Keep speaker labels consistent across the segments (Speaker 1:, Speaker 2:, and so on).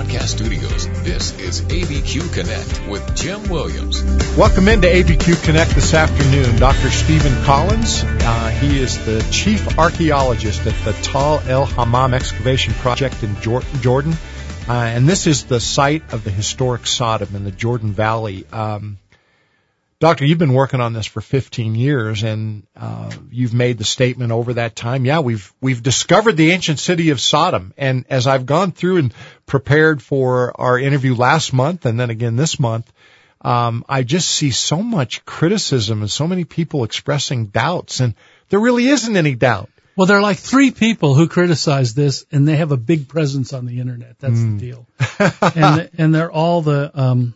Speaker 1: Broadcast Studios, this is ABQ Connect with Jim Williams.
Speaker 2: Welcome into ABQ Connect this afternoon. Dr. Stephen Collins, he is the chief archaeologist at the Tal El Hammam excavation project in Jordan. And this is the site of the historic Sodom in the Jordan Valley. Doctor, you've been working on this for 15 years, and you've made the statement over that time, we've discovered the ancient city of Sodom. And as I've gone through and prepared for our interview last month and then again this month, I just see so much criticism and so many people expressing doubts, and there really isn't any doubt.
Speaker 3: Well, there are like 3 people who criticize this, and they have a big presence on the internet. That's the deal. and they're all the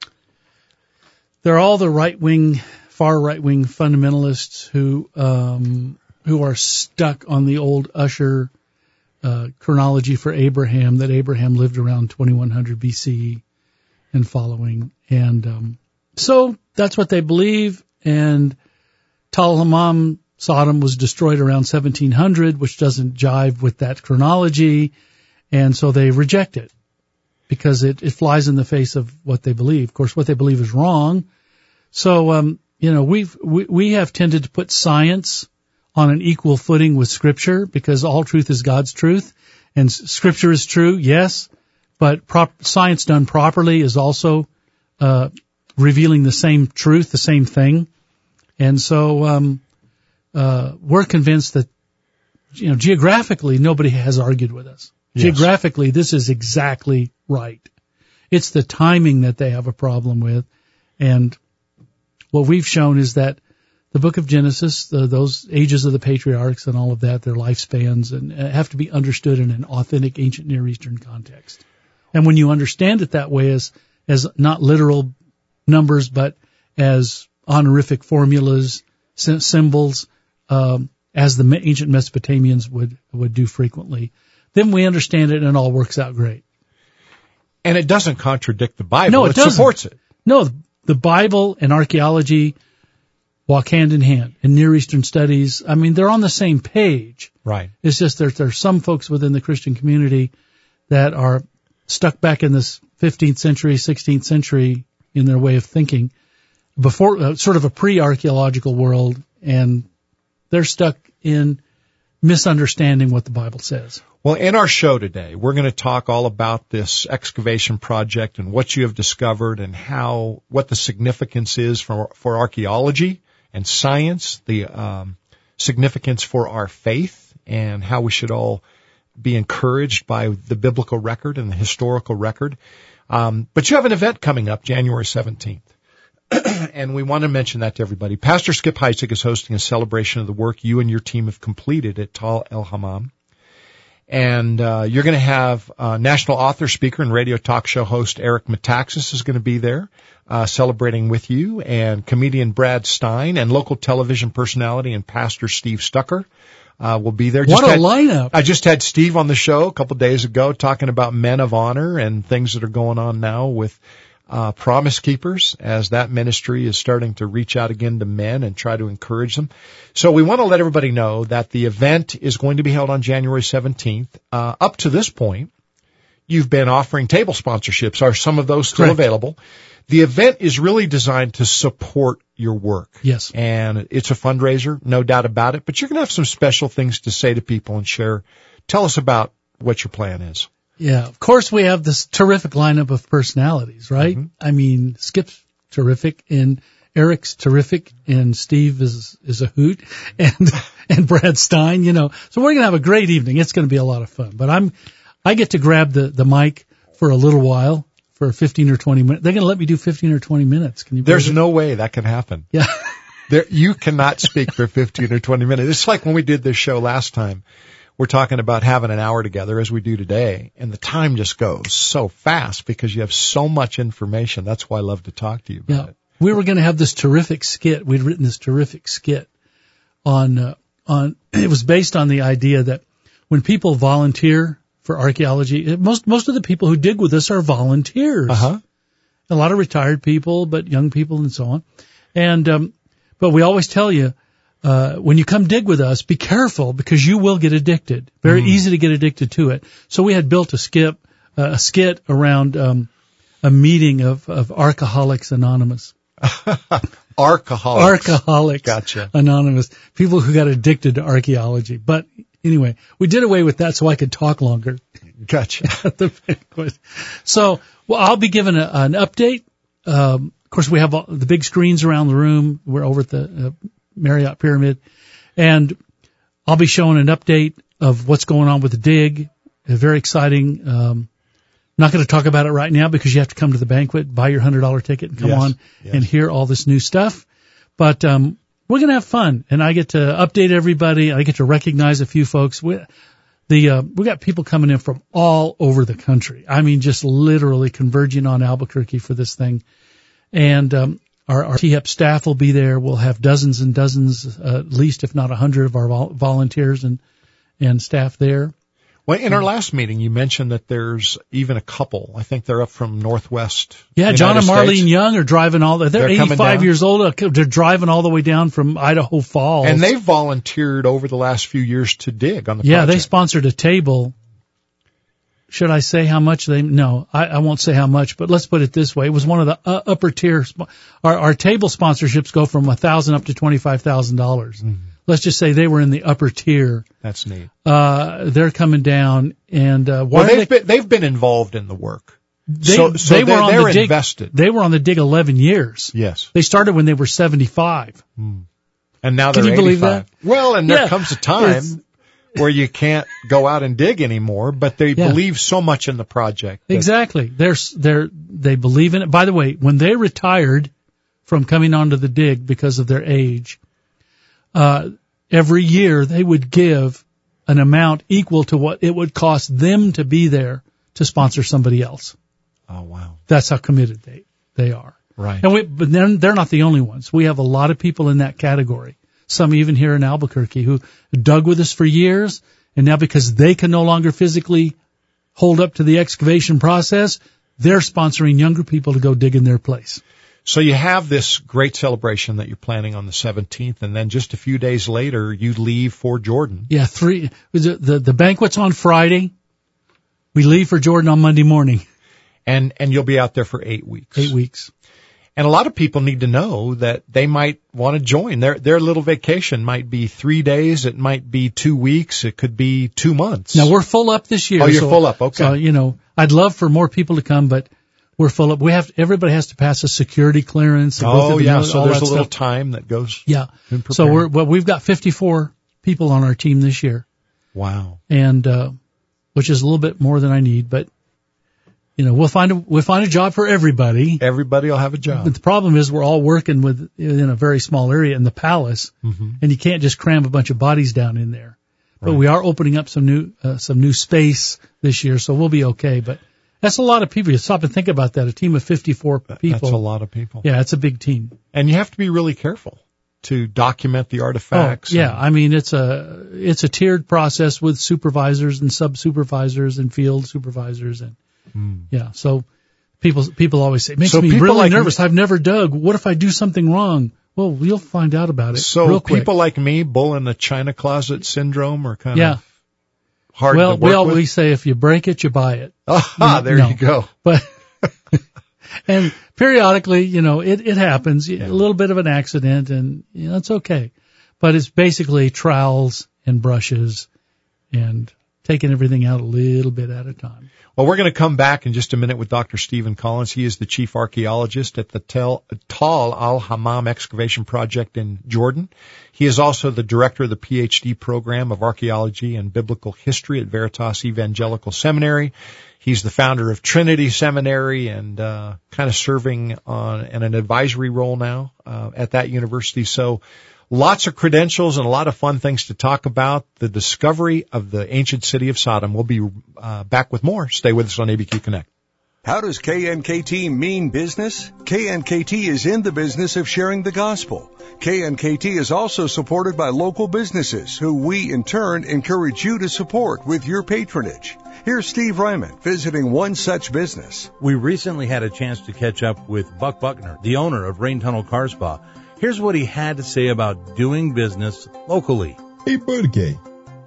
Speaker 3: far right-wing fundamentalists who are stuck on the old Usher chronology for Abraham, that Abraham lived around 2100 BC and following. And so that's what they believe. And Tal Hammam, Sodom, was destroyed around 1700, which doesn't jive with that chronology. And so they reject it, because it flies in the face of what they believe. Of course, what they believe is wrong. So, we have tended to put science on an equal footing with Scripture, because all truth is God's truth, and Scripture is true, yes, but science done properly is also revealing the same truth, the same thing. And so we're convinced that, geographically, nobody has argued with us. Yes. Geographically, this is exactly right. It's the timing that they have a problem with. And what we've shown is that the book of Genesis, those ages of the patriarchs and all of that, their lifespans, and have to be understood in an authentic ancient Near Eastern context. And when you understand it that way, as not literal numbers, but as honorific formulas, symbols, as the ancient Mesopotamians would do frequently, then we understand it and it all works out great.
Speaker 2: And it doesn't contradict the Bible.
Speaker 3: No, it doesn't.
Speaker 2: Supports it.
Speaker 3: No, the Bible and archaeology walk hand in hand. In Near Eastern studies, I mean, they're on the same page.
Speaker 2: Right.
Speaker 3: It's just there's some folks within the Christian community that are stuck back in this 15th century, 16th century in their way of thinking, before sort of a pre-archaeological world, and they're stuck in misunderstanding what the Bible says.
Speaker 2: Well, in our show today, we're going to talk all about this excavation project and what you have discovered and what the significance is for archaeology and science, the significance for our faith, and how we should all be encouraged by the biblical record and the historical record. But you have an event coming up January 17th. And we want to mention that to everybody. Pastor Skip Heitzig is hosting a celebration of the work you and your team have completed at Tal El Hammam. And you're going to have national author, speaker, and radio talk show host Eric Metaxas is going to be there celebrating with you, and comedian Brad Stein, and local television personality and pastor Steve Stucker will be there.
Speaker 3: What a lineup.
Speaker 2: I just had Steve on the show a couple days ago talking about men of honor and things that are going on now with Promise Keepers, as that ministry is starting to reach out again to men and try to encourage them. So we want to let everybody know that the event is going to be held on January 17th. Up to this point, you've been offering table sponsorships. Are some of those still available? The event is really designed to support your work.
Speaker 3: Yes.
Speaker 2: And it's a fundraiser, no doubt about it. But you're going to have some special things to say to people and share. Tell us about what your plan is.
Speaker 3: Yeah, of course we have this terrific lineup of personalities, right? Mm-hmm. I mean, Skip's terrific, and Eric's terrific, and Steve is a hoot, and Brad Stein, So we're gonna have a great evening. It's gonna be a lot of fun. But I get to grab the mic for a little while, for 15 or 20 minutes. They're gonna let me do 15 or 20 minutes. Can you?
Speaker 2: There's no way that can happen.
Speaker 3: Yeah.
Speaker 2: You cannot speak for 15 or 20 minutes. It's like when we did this show last time. We're talking about having an hour together as we do today, and the time just goes so fast because you have so much information. That's why I love to talk to you about it.
Speaker 3: We were going to have this terrific skit. We'd written this terrific skit on it was based on the idea that when people volunteer for archaeology, most of the people who dig with us are volunteers.
Speaker 2: Uh-huh.
Speaker 3: A lot of retired people, but young people and so on. And but we always tell you, when you come dig with us, be careful because you will get addicted. Very easy to get addicted to it. So we had built a skit a skit around a meeting of Alcoholics Anonymous. Alcoholics
Speaker 2: Gotcha.
Speaker 3: Anonymous. People who got addicted to archaeology. But anyway, we did away with that so I could talk longer.
Speaker 2: Gotcha.
Speaker 3: At the banquet. So, well, I'll be giving an update. Of course, we have the big screens around the room. We're over at the Marriott Pyramid. And I'll be showing an update of what's going on with the dig. Very exciting. Not going to talk about it right now because you have to come to the banquet, buy your $100 ticket and come on and hear all this new stuff. But we're going to have fun, and I get to update everybody. I get to recognize a few folks. We got people coming in from all over the country. I mean, just literally converging on Albuquerque for this thing. And our THEP staff will be there. We'll have dozens and dozens, at least if not 100 of our volunteers and staff there.
Speaker 2: Well, in our last meeting, you mentioned that there's even a couple. I think they're up from Northwest.
Speaker 3: Yeah, John and Marlene Young are driving all the, they're 85 years old. They're driving all the way down from Idaho Falls.
Speaker 2: And they've volunteered over the last few years to dig on the project.
Speaker 3: Yeah, they sponsored a table. Should I say how much no, I won't say how much, but let's put it this way. It was one of the upper tier, our table sponsorships go from $1,000 up to $25,000. Mm-hmm. Let's just say they were in the upper tier.
Speaker 2: That's neat.
Speaker 3: They're coming down, and
Speaker 2: they've been involved in the work. They're invested.
Speaker 3: They were on the dig 11 years.
Speaker 2: Yes.
Speaker 3: They started when they were 75.
Speaker 2: And now they're 85. Can
Speaker 3: you believe that?
Speaker 2: Well, and there comes a time where you can't go out and dig anymore, but they believe so much in the project.
Speaker 3: Exactly. They believe in it. By the way, when they retired from coming onto the dig because of their age, every year they would give an amount equal to what it would cost them to be there to sponsor somebody else.
Speaker 2: Oh, wow.
Speaker 3: That's how committed they are.
Speaker 2: Right.
Speaker 3: But then they're not the only ones. We have a lot of people in that category. Some even here in Albuquerque who dug with us for years, and now because they can no longer physically hold up to the excavation process, they're sponsoring younger people to go dig in their place.
Speaker 2: So you have this great celebration that you're planning on the 17th, and then just a few days later, you leave for Jordan.
Speaker 3: Yeah, the banquet's on Friday. We leave for Jordan on Monday morning.
Speaker 2: And you'll be out there for 8 weeks.
Speaker 3: 8 weeks.
Speaker 2: And a lot of people need to know that they might want to join. Their little vacation might be 3 days. It might be 2 weeks. It could be 2 months.
Speaker 3: Now, we're full up this year.
Speaker 2: Oh, you're full up. Okay.
Speaker 3: So, I'd love for more people to come, but we're full up. Everybody has to pass a security clearance.
Speaker 2: So there's a little time that goes.
Speaker 3: Yeah. So we've got 54 people on our team this year.
Speaker 2: Wow.
Speaker 3: And, which is a little bit more than I need, but we'll find a job for everybody.
Speaker 2: Everybody will have a job.
Speaker 3: But the problem is we're all working in a very small area in the palace, and you can't just cram a bunch of bodies down in there. Right. But we are opening up some new space this year, so we'll be okay. But that's a lot of people. You stop and think about that. A team of 54 people.
Speaker 2: That's a lot of people.
Speaker 3: Yeah, it's a big team.
Speaker 2: And you have to be really careful to document the artifacts.
Speaker 3: Oh, yeah. I mean, it's a tiered process with supervisors and sub-supervisors and field supervisors and yeah. So people always say, it makes me really nervous. I've never dug. What if I do something wrong? Well, you'll find out about it real quick.
Speaker 2: People like me, bull in the china closet syndrome, are kind of hard to work with.
Speaker 3: We always say, if you break it, you buy it.
Speaker 2: You go.
Speaker 3: But and periodically, it happens. A little bit of an accident, and it's okay. But it's basically trowels and brushes and taking everything out a little bit at a time.
Speaker 2: Well, we're going to come back in just a minute with Dr. Stephen Collins. He is the chief archaeologist at the Tal al-Hammam excavation project in Jordan. He is also the director of the PhD program of archaeology and biblical history at Veritas Evangelical Seminary. He's the founder of Trinity Seminary and kind of serving in an advisory role now at that university. So lots of credentials and a lot of fun things to talk about. The discovery of the ancient city of Sodom. We'll be back with more. Stay with us on ABQ Connect.
Speaker 4: How does KNKT mean business? KNKT is in the business of sharing the gospel. KNKT is also supported by local businesses who we, in turn, encourage you to support with your patronage. Here's Steve Ryman visiting one such business.
Speaker 5: We recently had a chance to catch up with Buck Buckner, the owner of Rain Tunnel Car Spa. Here's what he had to say about doing business locally.
Speaker 6: Hey, Burke,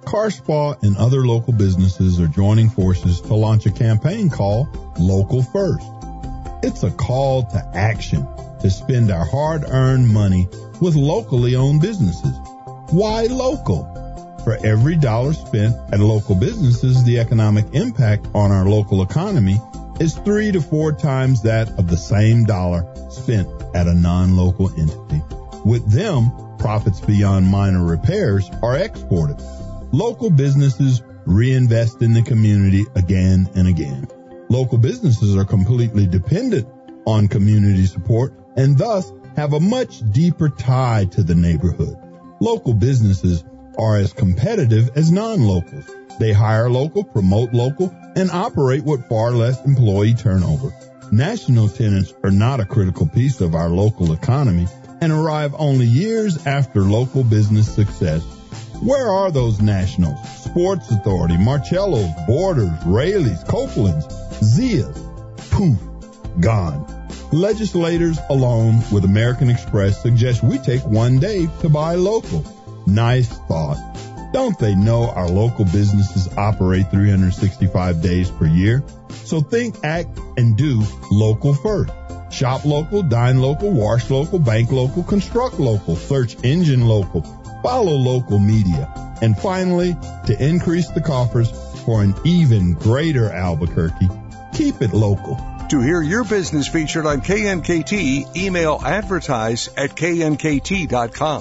Speaker 6: CarSpa and other local businesses are joining forces to launch a campaign called Local First. It's a call to action to spend our hard-earned money with locally owned businesses. Why local? For every dollar spent at local businesses, the economic impact on our local economy is 3 to 4 times that of the same dollar spent at a non-local entity. With them, profits beyond minor repairs are exported. Local businesses reinvest in the community again and again. Local businesses are completely dependent on community support and thus have a much deeper tie to the neighborhood. Local businesses are as competitive as non-locals. They hire local, promote local, and operate with far less employee turnover. National tenants are not a critical piece of our local economy and arrive only years after local business success. Where are those nationals? Sports Authority, Marcello's, Borders, Raley's, Copeland's, Zia's. Poof, gone. Legislators alone with American Express suggest we take one day to buy local. Nice thought. Don't they know our local businesses operate 365 days per year? So think, act, and do local first. Shop local, dine local, wash local, bank local, construct local, search engine local, follow local media. And finally, to increase the coffers for an even greater Albuquerque, keep it local.
Speaker 4: To hear your business featured on KNKT, email advertise@knkt.com.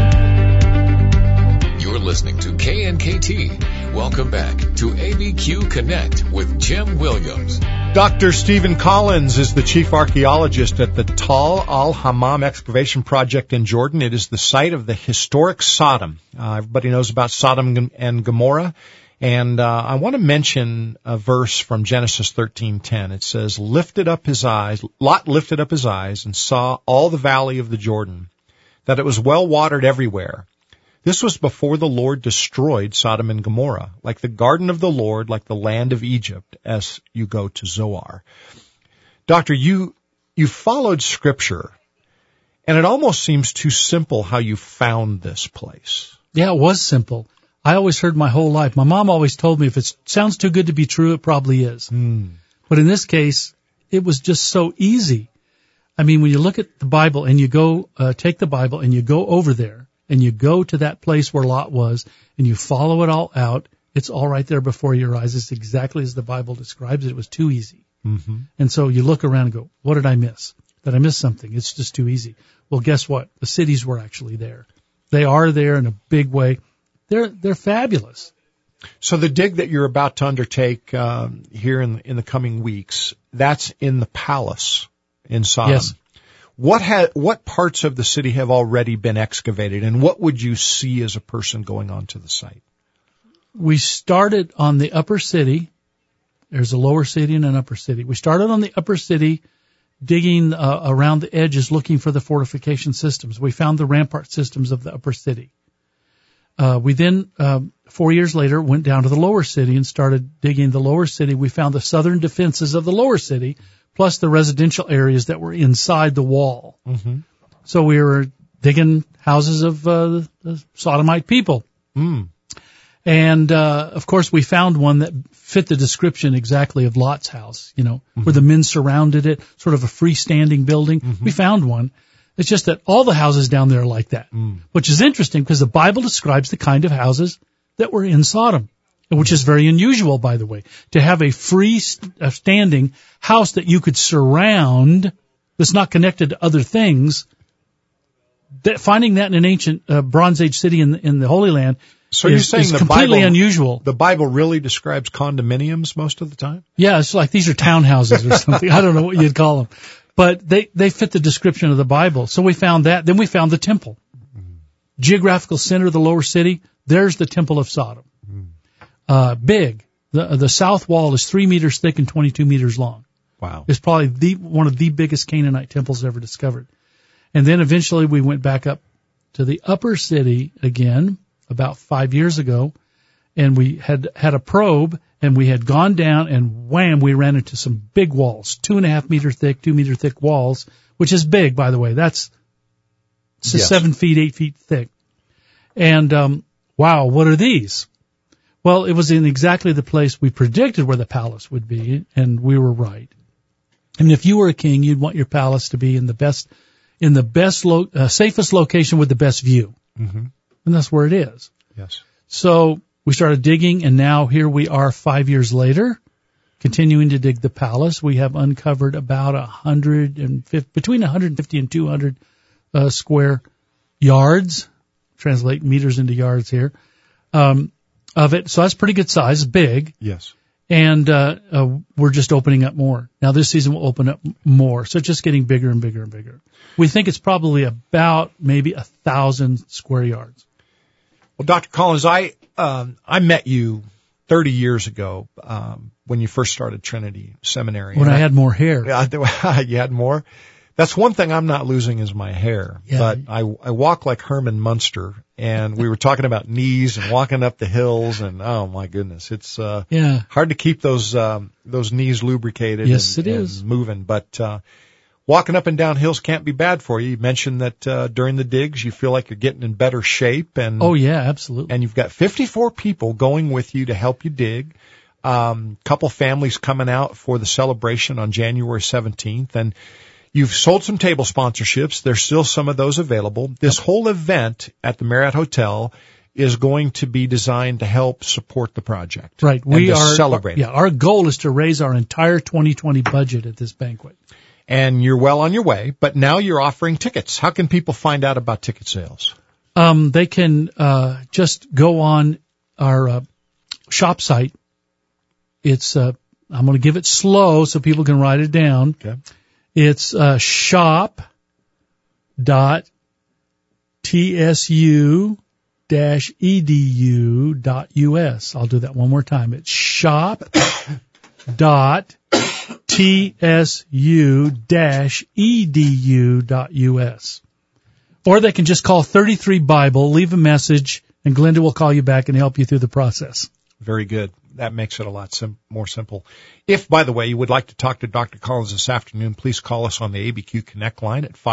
Speaker 1: You're listening to KNKT. Welcome back to ABQ Connect with Jim Williams.
Speaker 2: Dr. Stephen Collins is the chief archaeologist at the Tal al-Hammam excavation project in Jordan. It is the site of the historic Sodom. Everybody knows about Sodom and Gomorrah. And I want to mention a verse from Genesis 13:10. It says, Lot lifted up his eyes and saw all the valley of the Jordan, that it was well watered everywhere. This was before the Lord destroyed Sodom and Gomorrah, like the garden of the Lord, like the land of Egypt, as you go to Zoar. Doctor, you followed Scripture, and it almost seems too simple how you found this place.
Speaker 3: Yeah, it was simple. I always heard my whole life. My mom always told me if it sounds too good to be true, it probably is. But in this case, it was just so easy. I mean, when you look at the Bible and you go, take the Bible and you go over there and you go to that place where Lot was and you follow it all out, it's all right there before your eyes. It's exactly as the Bible describes it. It was too easy. Mm-hmm. And so you look around and go, what did I miss? Did I miss something? It's just too easy. Well, guess what? The cities were actually there. They are there in a big way. They're fabulous.
Speaker 2: So the dig that you're about to undertake here in the coming weeks, that's in the palace in Sodom.
Speaker 3: Yes.
Speaker 2: What parts of the city have already been excavated, and what would you see as a person going onto the site?
Speaker 3: We started on the upper city. There's a lower city and an upper city. We started on the upper city, digging around the edges, looking for the fortification systems. We found the rampart systems of the upper city. We then, 4 years later, went down to the lower city and started digging the lower city. We found the southern defenses of the lower city, plus the residential areas that were inside the wall. Mm-hmm. So we were digging houses of the Sodomite people. Mm. And, of course, we found one that fit the description exactly of Lot's house, mm-hmm. where the men surrounded it, sort of a freestanding building. Mm-hmm. We found one. It's just that all the houses down there are like that, which is interesting because the Bible describes the kind of houses that were in Sodom, which is very unusual, by the way, to have a freestanding house that you could surround that's not connected to other things. Finding that in an ancient Bronze Age city in the Holy Land is completely unusual.
Speaker 2: The Bible really describes condominiums most of the time?
Speaker 3: Yeah, it's like these are townhouses or something. I don't know what you'd call them. But they fit the description of the Bible. So we found that. Then we found the temple. Geographical center of the lower city, there's the Temple of Sodom. Big. The south wall is 3 meters thick and 22 meters long.
Speaker 2: Wow.
Speaker 3: It's probably one of the biggest Canaanite temples ever discovered. And then eventually we went back up to the upper city again about 5 years ago, and we had a probe, and we had gone down, and wham, we ran into some big walls, 2.5 meter thick, 2 meter thick walls, which is big, by the way. That's 7 feet, 8 feet thick. And, wow, what are these? Well, it was in exactly the place we predicted where the palace would be, and we were right. I mean, if you were a king, you'd want your palace to be in the safest location with the best view.
Speaker 2: Mm-hmm.
Speaker 3: And that's where it is.
Speaker 2: Yes.
Speaker 3: So we started digging, and now here we are 5 years later, continuing to dig the palace. We have uncovered about between 150 and 200 square yards, translate meters into yards here, of it. So that's pretty good size, big.
Speaker 2: Yes.
Speaker 3: And we're just opening up more. Now this season we'll open up more. So it's just getting bigger and bigger and bigger. We think it's probably about maybe 1,000 square yards.
Speaker 2: Well, Dr. Collins, I met you 30 years ago when you first started Trinity Seminary.
Speaker 3: When I had more hair.
Speaker 2: Yeah, you had more? That's one thing I'm not losing is my hair.
Speaker 3: Yeah.
Speaker 2: But I walk like Herman Munster, and we were talking about knees and walking up the hills, and oh my goodness, it's hard to keep those knees lubricated.
Speaker 3: Yes, it is.
Speaker 2: And moving. But walking up and down hills can't be bad for you. You mentioned that during the digs you feel like you're getting in better shape, and
Speaker 3: oh yeah, absolutely.
Speaker 2: And you've got 54 people going with you to help you dig. Couple families coming out for the celebration on January 17th, and you've sold some table sponsorships. There's still some of those available. This whole event at the Marriott Hotel is going to be designed to help support the project.
Speaker 3: Right.
Speaker 2: We are celebrating.
Speaker 3: Yeah. Our goal is to raise our entire 2020 budget at this banquet.
Speaker 2: And you're well on your way, but now you're offering tickets. How can people find out about ticket sales?
Speaker 3: They can just go on our shop site. It's I'm going to give it slow so people can write it down.
Speaker 2: Okay.
Speaker 3: It's shop.tsu-edu.us. I'll do that one more time. It's shop.tsu-edu.us. Or they can just call 33 Bible, leave a message, and Glenda will call you back and help you through the process.
Speaker 2: Very good. That makes it a lot more simple. If, by the way, you would like to talk to Dr. Collins this afternoon, please call us on the ABQ Connect line at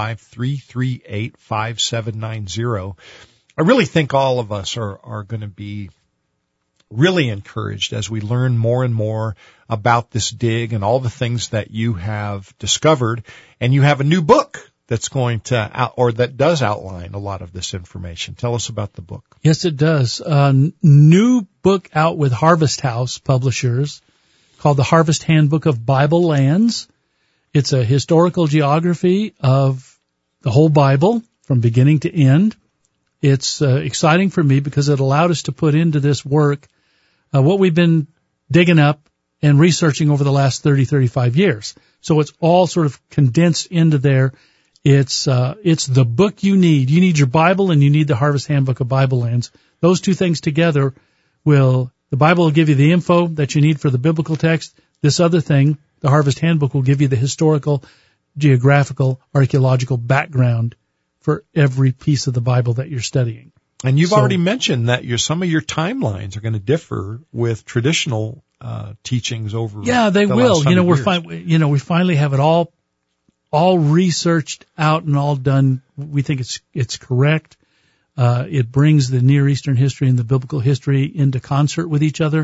Speaker 2: 505-338-5790. I really think all of us are going to be really encouraged as we learn more and more about this dig and all the things that you have discovered. And you have a new book that's going to, or that does outline a lot of this information. Tell us about the book.
Speaker 3: Yes, it does. New book out with Harvest House Publishers called The Harvest Handbook of Bible Lands. It's a historical geography of the whole Bible from beginning to end. It's exciting for me because it allowed us to put into this work what we've been digging up and researching over the last 35 years. So it's all sort of condensed into there. It's the book you need. You need your Bible and you need the Harvest Handbook of Bible Lands. Those two things together the Bible will give you the info that you need for the biblical text. This other thing, the Harvest Handbook, will give you the historical, geographical, archaeological background for every piece of the Bible that you're studying.
Speaker 2: And you've already mentioned that some of your timelines are going to differ with traditional teachings over.
Speaker 3: Yeah, they will. We finally have it all researched out and all done. We think it's correct. It brings the Near Eastern history and the biblical history into concert with each other.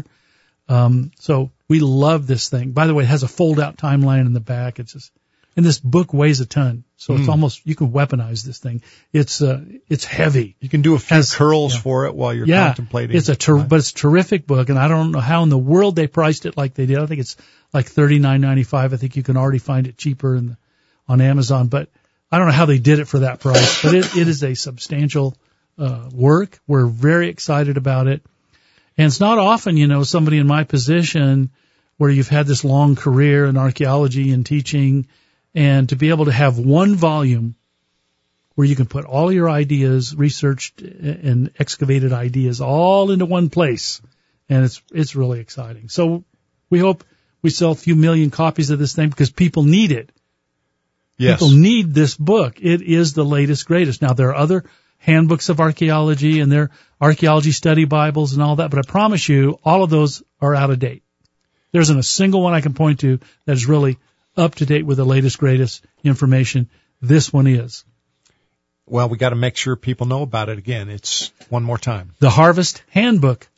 Speaker 3: So we love this thing. By the way, it has a fold-out timeline in the back. And this book weighs a ton. So it's almost, you can weaponize this thing. It's heavy.
Speaker 2: You can do a few curls for it while you're contemplating.
Speaker 3: But it's a terrific book, and I don't know how in the world they priced it like they did. I think it's like $39.95. I think you can already find it cheaper on Amazon, but I don't know how they did it for that price. But it is a substantial work. We're very excited about it. And it's not often, somebody in my position where you've had this long career in archaeology and teaching, and to be able to have one volume where you can put all your ideas, researched and excavated ideas all into one place. And it's really exciting. So we hope we sell a few million copies of this thing because people need it.
Speaker 2: Yes.
Speaker 3: People need this book. It is the latest, greatest. Now, there are other handbooks of archaeology and there are archaeology study Bibles and all that, but I promise you, all of those are out of date. There isn't a single one I can point to that is really up to date with the latest, greatest information. This one is.
Speaker 2: Well, we got to make sure people know about it again. It's one more time.
Speaker 3: The Harvest Handbook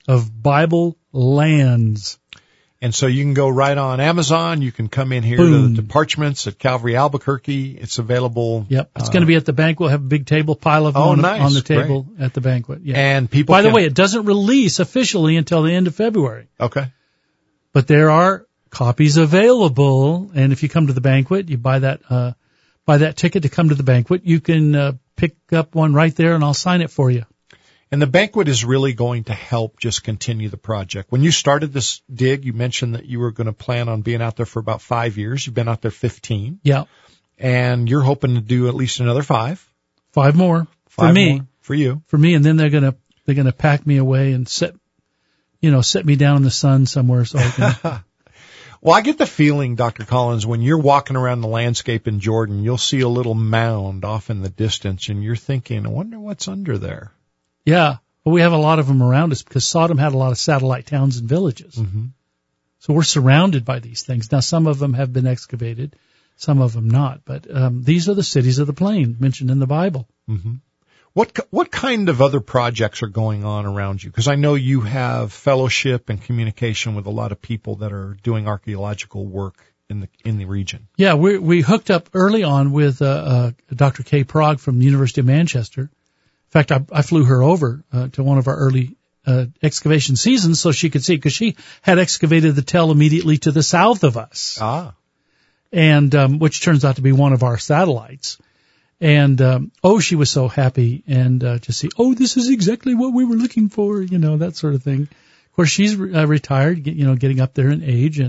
Speaker 3: of Bible lands.
Speaker 2: And so you can go right on Amazon. You can come in here
Speaker 3: Boom.
Speaker 2: to Parchments at Calvary Albuquerque. It's available.
Speaker 3: Yep. It's going to be at the banquet. We'll have a big table, pile of them
Speaker 2: nice.
Speaker 3: on the table at the banquet. Yeah.
Speaker 2: And people
Speaker 3: By the way, it doesn't release officially until the end of February.
Speaker 2: Okay.
Speaker 3: But there are copies available. And if you come to the banquet, you buy that ticket to come to the banquet, you can pick up one right there and I'll sign it for you.
Speaker 2: And the banquet is really going to help just continue the project. When you started this dig, you mentioned that you were going to plan on being out there for about 5 years. You've been out there 15.
Speaker 3: Yeah.
Speaker 2: And you're hoping to do at least another 5.
Speaker 3: 5 more.
Speaker 2: Five
Speaker 3: for me.
Speaker 2: more for you.
Speaker 3: For me. And then they're going to pack me away and set me down in the sun somewhere so I can.
Speaker 2: Well, I get the feeling, Dr. Collins, when you're walking around the landscape in Jordan, you'll see a little mound off in the distance and you're thinking, I wonder what's under there.
Speaker 3: Yeah. Well, we have a lot of them around us because Sodom had a lot of satellite towns and villages.
Speaker 2: Mm-hmm.
Speaker 3: So we're surrounded by these things. Now, some of them have been excavated, some of them not. But these are the cities of the plain mentioned in the Bible.
Speaker 2: Mm-hmm. What kind of other projects are going on around you? Because I know you have fellowship and communication with a lot of people that are doing archaeological work in the region.
Speaker 3: Yeah, we hooked up early on with Dr. Kay Prague from the University of Manchester. In fact, I flew her over to one of our early excavation seasons so she could see, because she had excavated the tell immediately to the south of us. And which turns out to be one of our satellites. And she was so happy and to see, this is exactly what we were looking for, that sort of thing. Of course, she's retired, getting up there in age,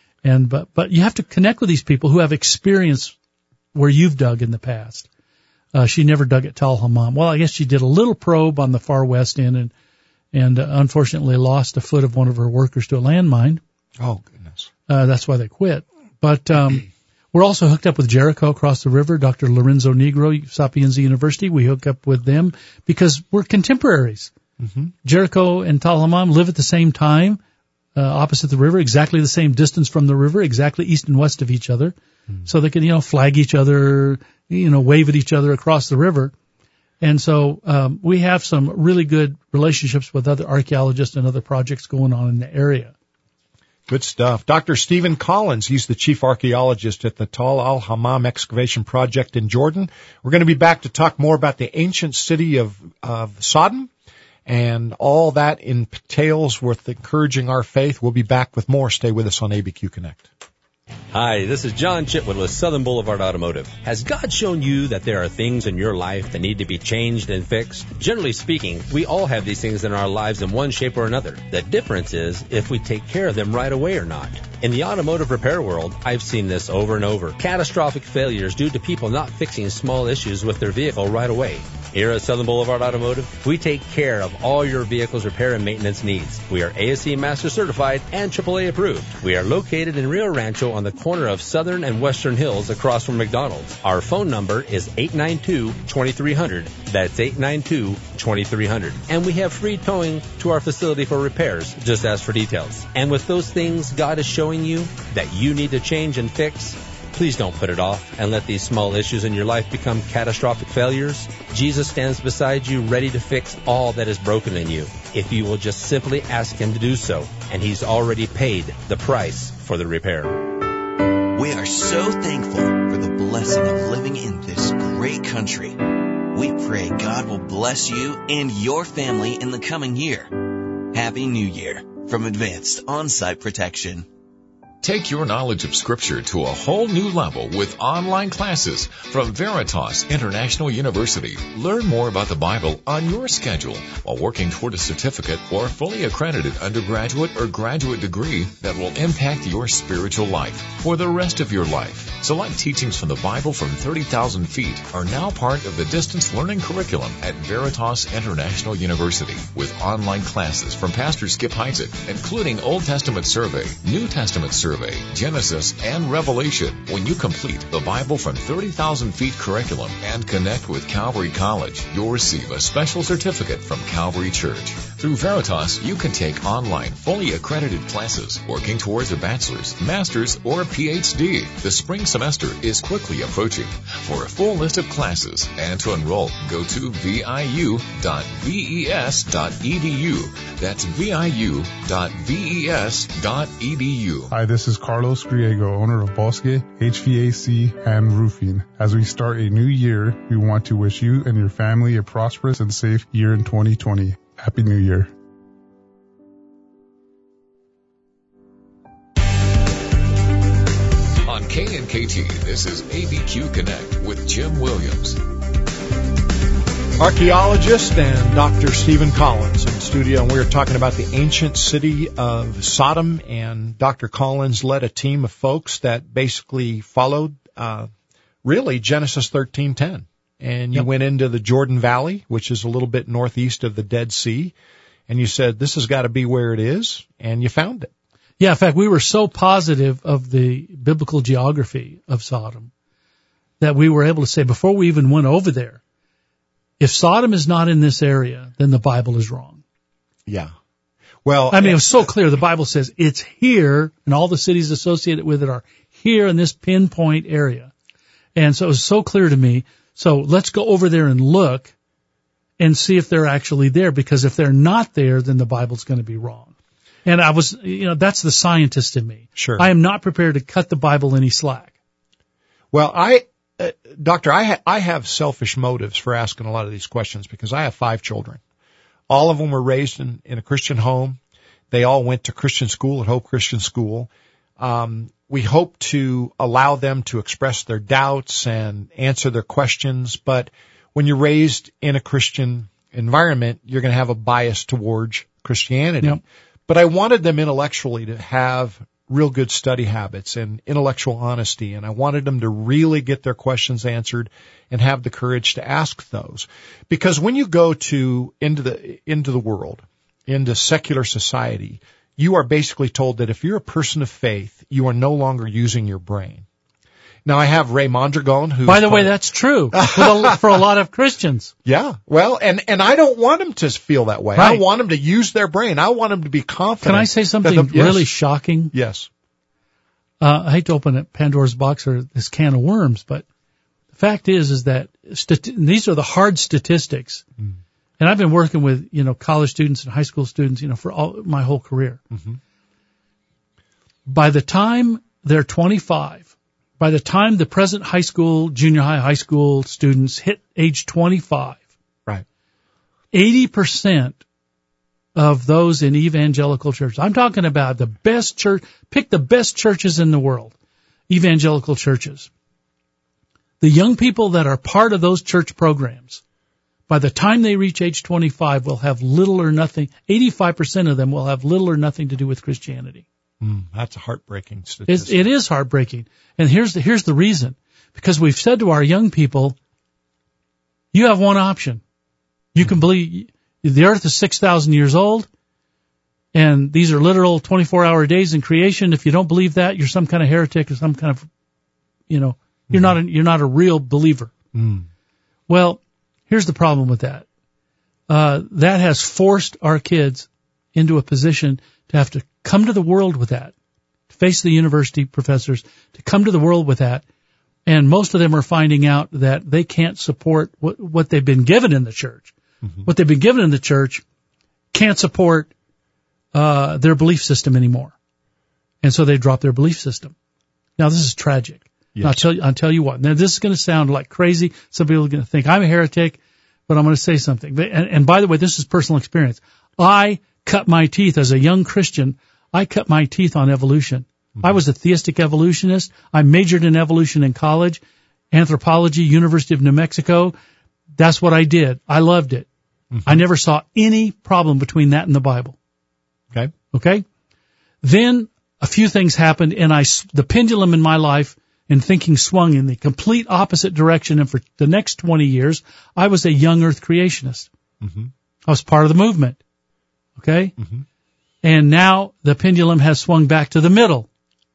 Speaker 3: but you have to connect with these people who have experience where you've dug in the past. She never dug at Tal Hammam. Well, I guess she did a little probe on the far west end and unfortunately lost a foot of one of her workers to a landmine.
Speaker 2: Oh, goodness.
Speaker 3: That's why they quit. But we're also hooked up with Jericho across the river, Dr. Lorenzo Negro, Sapienza University. We hook up with them because we're contemporaries. Mm-hmm. Jericho and Tal Hammam live at the same time, opposite the river, exactly the same distance from the river, exactly east and west of each other. Mm-hmm. So they can, flag each other, wave at each other across the river. And so we have some really good relationships with other archaeologists and other projects going on in the area.
Speaker 2: Good stuff. Dr. Stephen Collins, he's the chief archaeologist at the Tal al-Hammam excavation project in Jordan. We're going to be back to talk more about the ancient city of Sodom and all that entails with encouraging our faith. We'll be back with more. Stay with us on ABQ Connect.
Speaker 7: Hi, this is John Chitwood with Southern Boulevard Automotive. Has God shown you that there are things in your life that need to be changed and fixed? Generally speaking, we all have these things in our lives in one shape or another. The difference is if we take care of them right away or not. In the automotive repair world, I've seen this over and over. Catastrophic failures due to people not fixing small issues with their vehicle right away. Here at Southern Boulevard Automotive, we take care of all your vehicle's repair and maintenance needs. We are ASE Master Certified and AAA approved. We are located in Rio Rancho on the corner of Southern and Western Hills across from McDonald's. Our phone number is 892-2300. That's 892-2300. And we have free towing to our facility for repairs. Just ask for details. And with those things God is showing you that you need to change and fix, please don't put it off and let these small issues in your life become catastrophic failures. Jesus stands beside you ready to fix all that is broken in you if you will just simply ask Him to do so. And He's already paid the price for the repair.
Speaker 8: We are so thankful for the blessing of living in this great country. We pray God will bless you and your family in the coming year. Happy New Year from Advanced On-Site Protection.
Speaker 1: Take your knowledge of Scripture to a whole new level with online classes from Veritas International University. Learn more about the Bible on your schedule while working toward a certificate or fully accredited undergraduate or graduate degree that will impact your spiritual life for the rest of your life. Select teachings from the Bible from 30,000 feet are now part of the distance learning curriculum at Veritas International University with online classes from Pastor Skip Heitzig, including Old Testament survey, New Testament survey, Genesis, and Revelation. When you complete the Bible from 30,000 feet curriculum and connect with Calvary College, you'll receive a special certificate from Calvary Church. Through Veritas, you can take online, fully accredited classes working towards a bachelor's, master's, or PhD. The spring semester is quickly approaching. For a full list of classes and to enroll, go to viu.ves.edu. That's viu.ves.edu.
Speaker 9: Hi, this is Carlos Griego, owner of Bosque HVAC and Roofing. As we start a new year, we want to wish you and your family a prosperous and safe year in 2020. Happy New Year.
Speaker 1: On KNKT, this is ABQ Connect with Jim Williams.
Speaker 2: Archaeologist and Dr. Stephen Collins in studio, and we were talking about the ancient city of Sodom, and Dr. Collins led a team of folks that basically followed really Genesis 13:10. And you went into the Jordan Valley, which is a little bit northeast of the Dead Sea, and you said, this has got to be where it is, and you found it.
Speaker 3: Yeah, in fact, we were so positive of the biblical geography of Sodom that we were able to say, before we even went over there, if Sodom is not in this area, then the Bible is wrong.
Speaker 2: Yeah. Well,
Speaker 3: I mean, it was so clear. The Bible says it's here, and all the cities associated with it are here in this pinpoint area. And so it was so clear to me. So let's go over there and look and see if they're actually there, because if they're not there, then the Bible's going to be wrong. And I was, that's the scientist in me.
Speaker 2: Sure.
Speaker 3: I am not prepared to cut the Bible any slack.
Speaker 2: Well, Doctor, I have selfish motives for asking a lot of these questions because I have 5 children. All of them were raised in a Christian home. They all went to Christian school at Hope Christian School. We hope to allow them to express their doubts and answer their questions, but when you're raised in a Christian environment, you're going to have a bias towards Christianity.
Speaker 3: Yep.
Speaker 2: But I wanted them intellectually to have real good study habits and intellectual honesty, and I wanted them to really get their questions answered and have the courage to ask those. Because when you go into the world, into secular society, you are basically told that if you're a person of faith, you are no longer using your brain. Now, I have Ray Mondragon, who...
Speaker 3: By the way, that's true for a lot of Christians.
Speaker 2: Yeah. Well, and I don't want them to feel that way.
Speaker 3: Right.
Speaker 2: I want them to use their brain. I want them to be confident.
Speaker 3: Can I say something really shocking?
Speaker 2: Yes.
Speaker 3: I hate to open up Pandora's box or this can of worms, but the fact is that these are the hard statistics. Mm. And I've been working with, college students and high school students, for my whole career. Mm-hmm. By the time they're 25, by the time the present high school, junior high school students hit age 25,
Speaker 2: right,
Speaker 3: 80% of those in evangelical churches, I'm talking about the best church, pick the best churches in the world, evangelical churches. The young people that are part of those church programs, by the time they reach age 25, will have little or nothing, 85% of them will have little or nothing to do with Christianity.
Speaker 2: That's a heartbreaking statistic.
Speaker 3: It is heartbreaking. And here's the reason. Because we've said to our young people, you have one option. You can believe the earth is 6,000 years old, and these are literal 24-hour days in creation. If you don't believe that, you're some kind of heretic or some kind of, you're not a real believer.
Speaker 2: Mm.
Speaker 3: Well, here's the problem with that. That has forced our kids into a position to have to come to the world with that, to face the university professors, to come to the world with that. And most of them are finding out that they can't support what they've been given in the church. Mm-hmm. What they've been given in the church can't support their belief system anymore. And so they drop their belief system. Now, this is tragic.
Speaker 2: Yes.
Speaker 3: I'll tell you what. Now, this is going to sound like crazy. Some people are going to think I'm a heretic, but I'm going to say something. And by the way, this is personal experience. I cut my teeth as a young Christian. I cut my teeth on evolution. Mm-hmm. I was a theistic evolutionist. I majored in evolution in college, anthropology, University of New Mexico. That's what I did. I loved it. Mm-hmm. I never saw any problem between that and the Bible. Okay? Then a few things happened, and the pendulum in my life and thinking swung in the complete opposite direction, and for the next 20 years, I was a young earth creationist.
Speaker 2: Mm-hmm.
Speaker 3: I was part of the movement. Okay?
Speaker 2: Mm-hmm.
Speaker 3: And now the pendulum has swung back to the middle.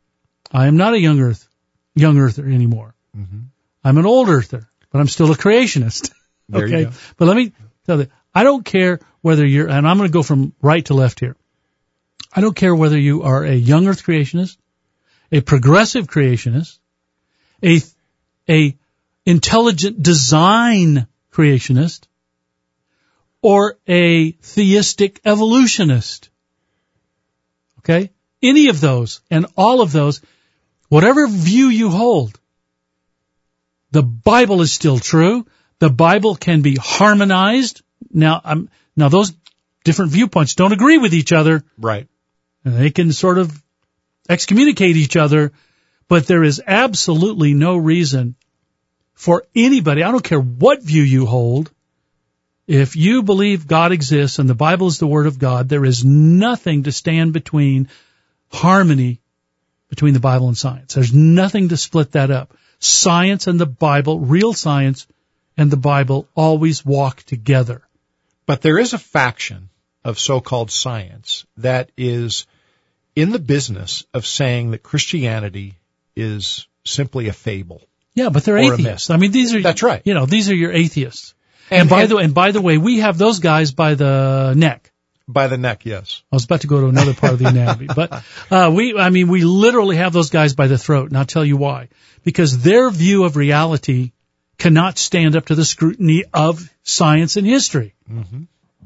Speaker 3: I am not a young earther anymore.
Speaker 2: Mm-hmm.
Speaker 3: I'm an old earther, but I'm still a creationist.
Speaker 2: There
Speaker 3: okay?
Speaker 2: You go.
Speaker 3: But let me tell you, I don't care whether you're, and I'm going to go from right to left here. I don't care whether you are a young earth creationist, a progressive creationist, a intelligent design creationist, or a theistic evolutionist. Okay? Any of those and all of those, whatever view you hold, the Bible is still true. The Bible can be harmonized. Now those different viewpoints don't agree with each other.
Speaker 2: Right.
Speaker 3: And they can sort of excommunicate each other, but there is absolutely no reason for anybody, I don't care what view you hold, if you believe God exists and the Bible is the Word of God, there is nothing to stand between harmony between the Bible and science. There's nothing to split that up. Science and the Bible, real science and the Bible always walk together.
Speaker 2: But there is a faction of so-called science that is in the business of saying that Christianity is simply a fable.
Speaker 3: Yeah, but they're atheists. I mean, that's right. These are your atheists. And by the way, we have those guys by the neck.
Speaker 2: By the neck, yes.
Speaker 3: I was about to go to another part of the anatomy, but we literally have those guys by the throat, and I'll tell you why. Because their view of reality cannot stand up to the scrutiny of science and history. Mm-hmm.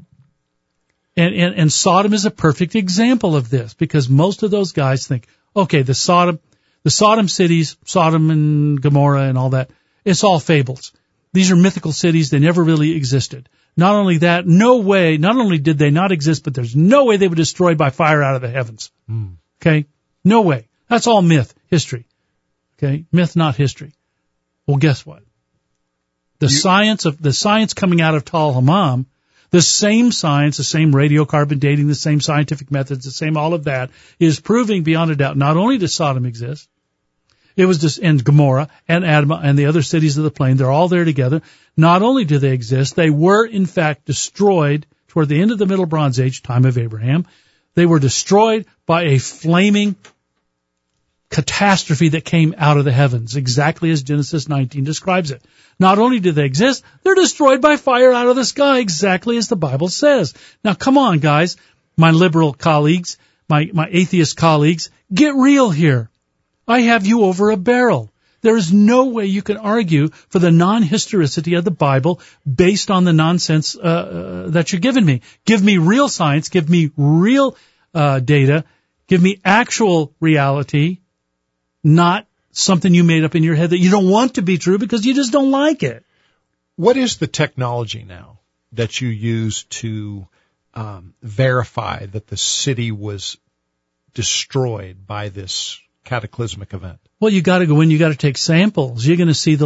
Speaker 3: And Sodom is a perfect example of this, because most of those guys think, okay, the Sodom cities, Sodom and Gomorrah and all that, it's all fables. These are mythical cities. They never really existed. Not only that, no way, not only did they not exist, but there's no way they were destroyed by fire out of the heavens. Mm. Okay? No way. That's all myth, history. Okay? Myth, not history. Well, guess what? The science coming out of Tal Hammam, the same science, the same radiocarbon dating, the same scientific methods, the same all of that, is proving beyond a doubt not only does Sodom exist, it was just, and Gomorrah and Admah and the other cities of the plain, they're all there together. Not only do they exist, they were in fact destroyed toward the end of the Middle Bronze Age, time of Abraham. They were destroyed by a flaming catastrophe that came out of the heavens, exactly as Genesis 19 describes it. Not only do they exist, they're destroyed by fire out of the sky, exactly as the Bible says. Now come on, guys, my liberal colleagues, my atheist colleagues, get real here. I have you over a barrel. There is no way you can argue for the non-historicity of the Bible based on the nonsense that you're giving me. Give me real science. Give me real data. Give me actual reality, not something you made up in your head that you don't want to be true because you just don't like it.
Speaker 2: What is the technology now that you use to verify that the city was destroyed by this cataclysmic event?
Speaker 3: Well, you got to go in. You got to take samples. You're going to see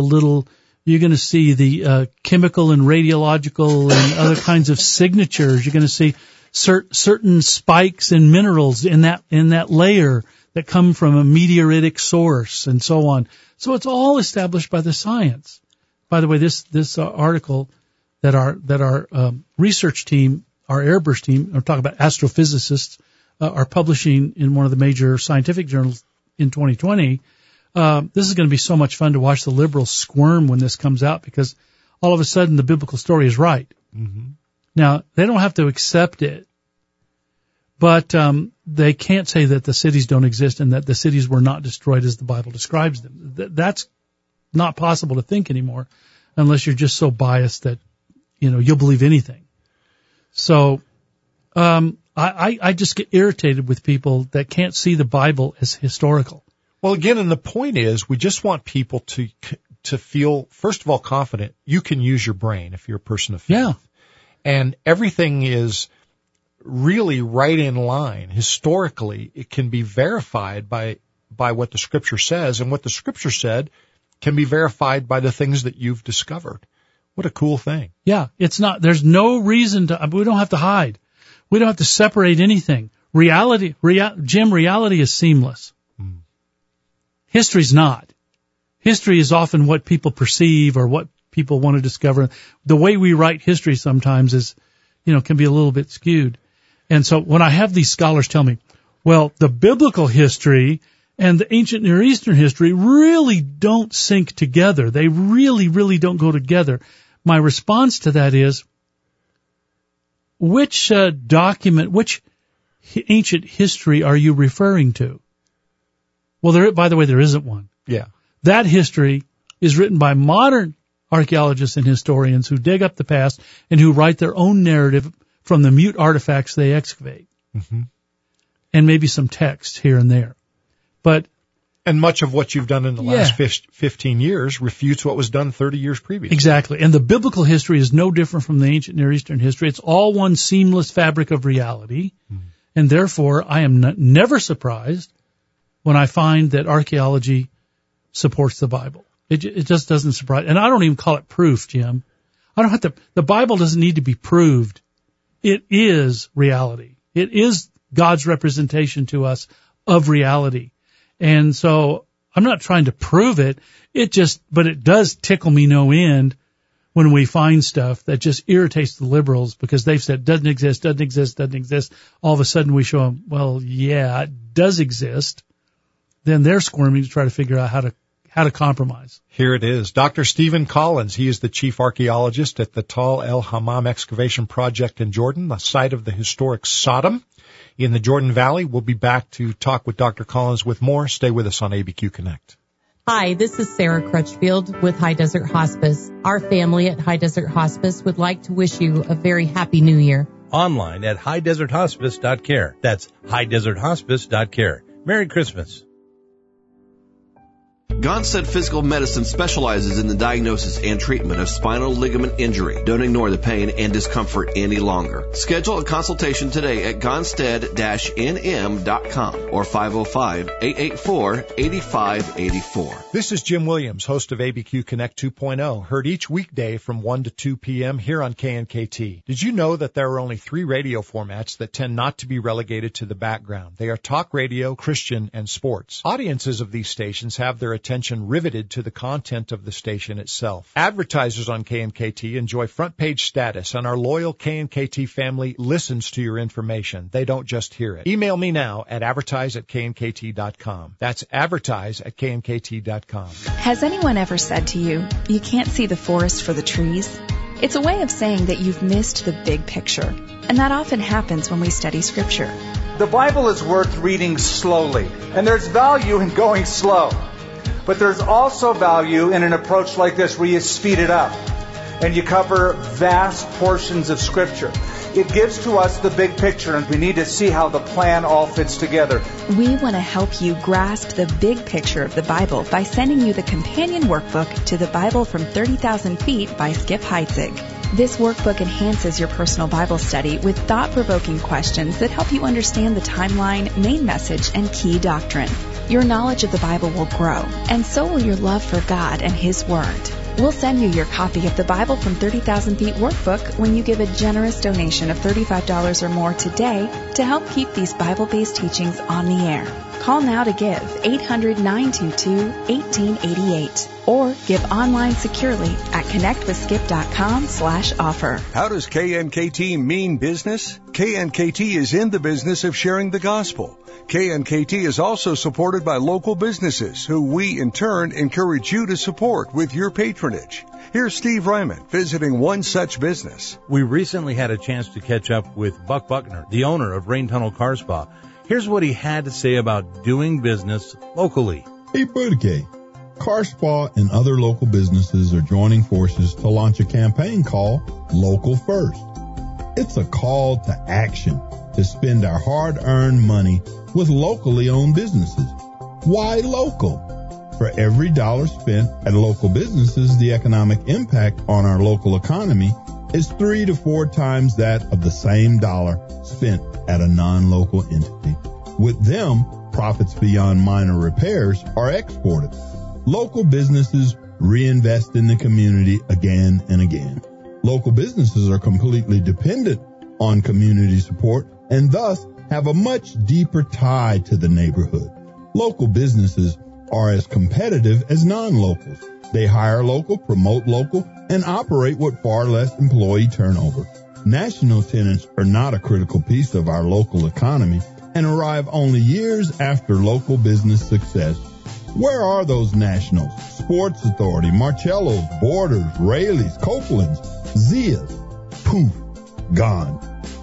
Speaker 3: the chemical and radiological and other kinds of signatures. You're going to see certain spikes and minerals in that layer that come from a meteoritic source and so on. So it's all established by the science. By the way, this article that our research team, our airburst team, I'm talking about astrophysicists, are publishing in one of the major scientific journals in 2020, this is going to be so much fun to watch the liberals squirm when this comes out, because all of a sudden the biblical story is right. Mm-hmm. Now, they don't have to accept it, but they can't say that the cities don't exist and that the cities were not destroyed as the Bible describes them. That's not possible to think anymore unless you're just so biased that, you'll believe anything. So I just get irritated with people that can't see the Bible as historical.
Speaker 2: Well, again, and the point is, we just want people to feel, first of all, confident. You can use your brain if you're a person of faith.
Speaker 3: Yeah.
Speaker 2: And everything is really right in line. Historically, it can be verified by what the Scripture says, and what the Scripture said can be verified by the things that you've discovered. What a cool thing.
Speaker 3: Yeah, there's no reason we don't have to hide. We don't have to separate anything. Reality is seamless. Mm. History's not. History is often what people perceive or what people want to discover. The way we write history sometimes is, can be a little bit skewed. And so when I have these scholars tell me, well, the biblical history and the ancient Near Eastern history really don't sync together. They really, really don't go together. My response to that is, which document, which ancient history are you referring to? Well, by the way, there isn't one.
Speaker 2: Yeah.
Speaker 3: That history is written by modern archaeologists and historians who dig up the past and who write their own narrative from the mute artifacts they excavate.
Speaker 2: Mm-hmm.
Speaker 3: And maybe some text here and there.
Speaker 2: And much of what you've done in the last 15 years refutes what was done 30 years previously.
Speaker 3: Exactly. And the biblical history is no different from the ancient Near Eastern history. It's all one seamless fabric of reality. Mm-hmm. And therefore, I am never surprised when I find that archaeology supports the Bible. It just doesn't surprise. And I don't even call it proof, Jim. The Bible doesn't need to be proved. It is reality. It is God's representation to us of reality. And so I'm not trying to prove it. But it does tickle me no end when we find stuff that just irritates the liberals because they've said doesn't exist. All of a sudden we show them, well, yeah, it does exist. Then they're squirming to try to figure out how to compromise.
Speaker 2: Here it is. Dr. Stephen Collins, he is the chief archaeologist at the Tal El Hammam excavation project in Jordan, the site of the historic Sodom in the Jordan Valley. We'll be back to talk with Dr. Collins with more. Stay with us on ABQ Connect.
Speaker 10: Hi, this is Sarah Crutchfield with High Desert Hospice. Our family at High Desert Hospice would like to wish you a very happy new year.
Speaker 5: Online at highdeserthospice.care. That's highdeserthospice.care. Merry Christmas.
Speaker 11: Gonstead Physical Medicine specializes in the diagnosis and treatment of spinal ligament injury. Don't ignore the pain and discomfort any longer. Schedule a consultation today at gonstead-nm.com or 505-884-8584.
Speaker 2: This is Jim Williams, host of ABQ Connect 2.0, heard each weekday from 1 to 2 p.m. here on KNKT. Did you know that there are only 3 radio formats that tend not to be relegated to the background? They are talk radio, Christian, and sports. Audiences of these stations have their attention riveted to the content of the station itself. Advertisers on KNKT enjoy front page status, and our loyal KNKT family listens to your information. They don't just hear it. Email me now at advertise@knkt.com. That's advertise@knkt.com.
Speaker 12: Has anyone ever said to you, you can't see the forest for the trees? It's a way of saying that you've missed the big picture, and that often happens when we study Scripture.
Speaker 13: The Bible is worth reading slowly, and there's value in going slow. But there's also value in an approach like this where you speed it up and you cover vast portions of Scripture. It gives to us the big picture, and we need to see how the plan all fits together.
Speaker 12: We want to help you grasp the big picture of the Bible by sending you the companion workbook to the Bible from 30,000 Feet by Skip Heitzig. This workbook enhances your personal Bible study with thought-provoking questions that help you understand the timeline, main message, and key doctrine. Your knowledge of the Bible will grow, and so will your love for God and His Word. We'll send you your copy of the Bible from 30,000 Feet workbook when you give a generous donation of $35 or more today to help keep these Bible-based teachings on the air. Call now to give 800-922-1888 or give online securely at connectwithskip.com/offer.
Speaker 4: How does KNKT mean business? KNKT is in the business of sharing the gospel. KNKT is also supported by local businesses who we, in turn, encourage you to support with your patronage. Here's Steve Ryman visiting one such business.
Speaker 5: We recently had a chance to catch up with Buck Buckner, the owner of Rain Tunnel Car Spa. Here's what he had to say about doing business locally.
Speaker 6: Hey, Budke. Car Spa and other local businesses are joining forces to launch a campaign called Local First. It's a call to action to spend our hard-earned money with locally owned businesses. Why local? For every dollar spent at local businesses, the economic impact on our local economy is 3 to 4 times that of the same dollar spent at a non-local entity. With them, profits beyond minor repairs are exported. Local businesses reinvest in the community again and again. Local businesses are completely dependent on community support and thus have a much deeper tie to the neighborhood. Local businesses are as competitive as non-locals. They hire local, promote local, and operate with far less employee turnover. National tenants are not a critical piece of our local economy and arrive only years after local business success. Where are those nationals? Sports Authority, Marcello's, Borders, Raley's, Copeland's, Zia's. Poof, gone.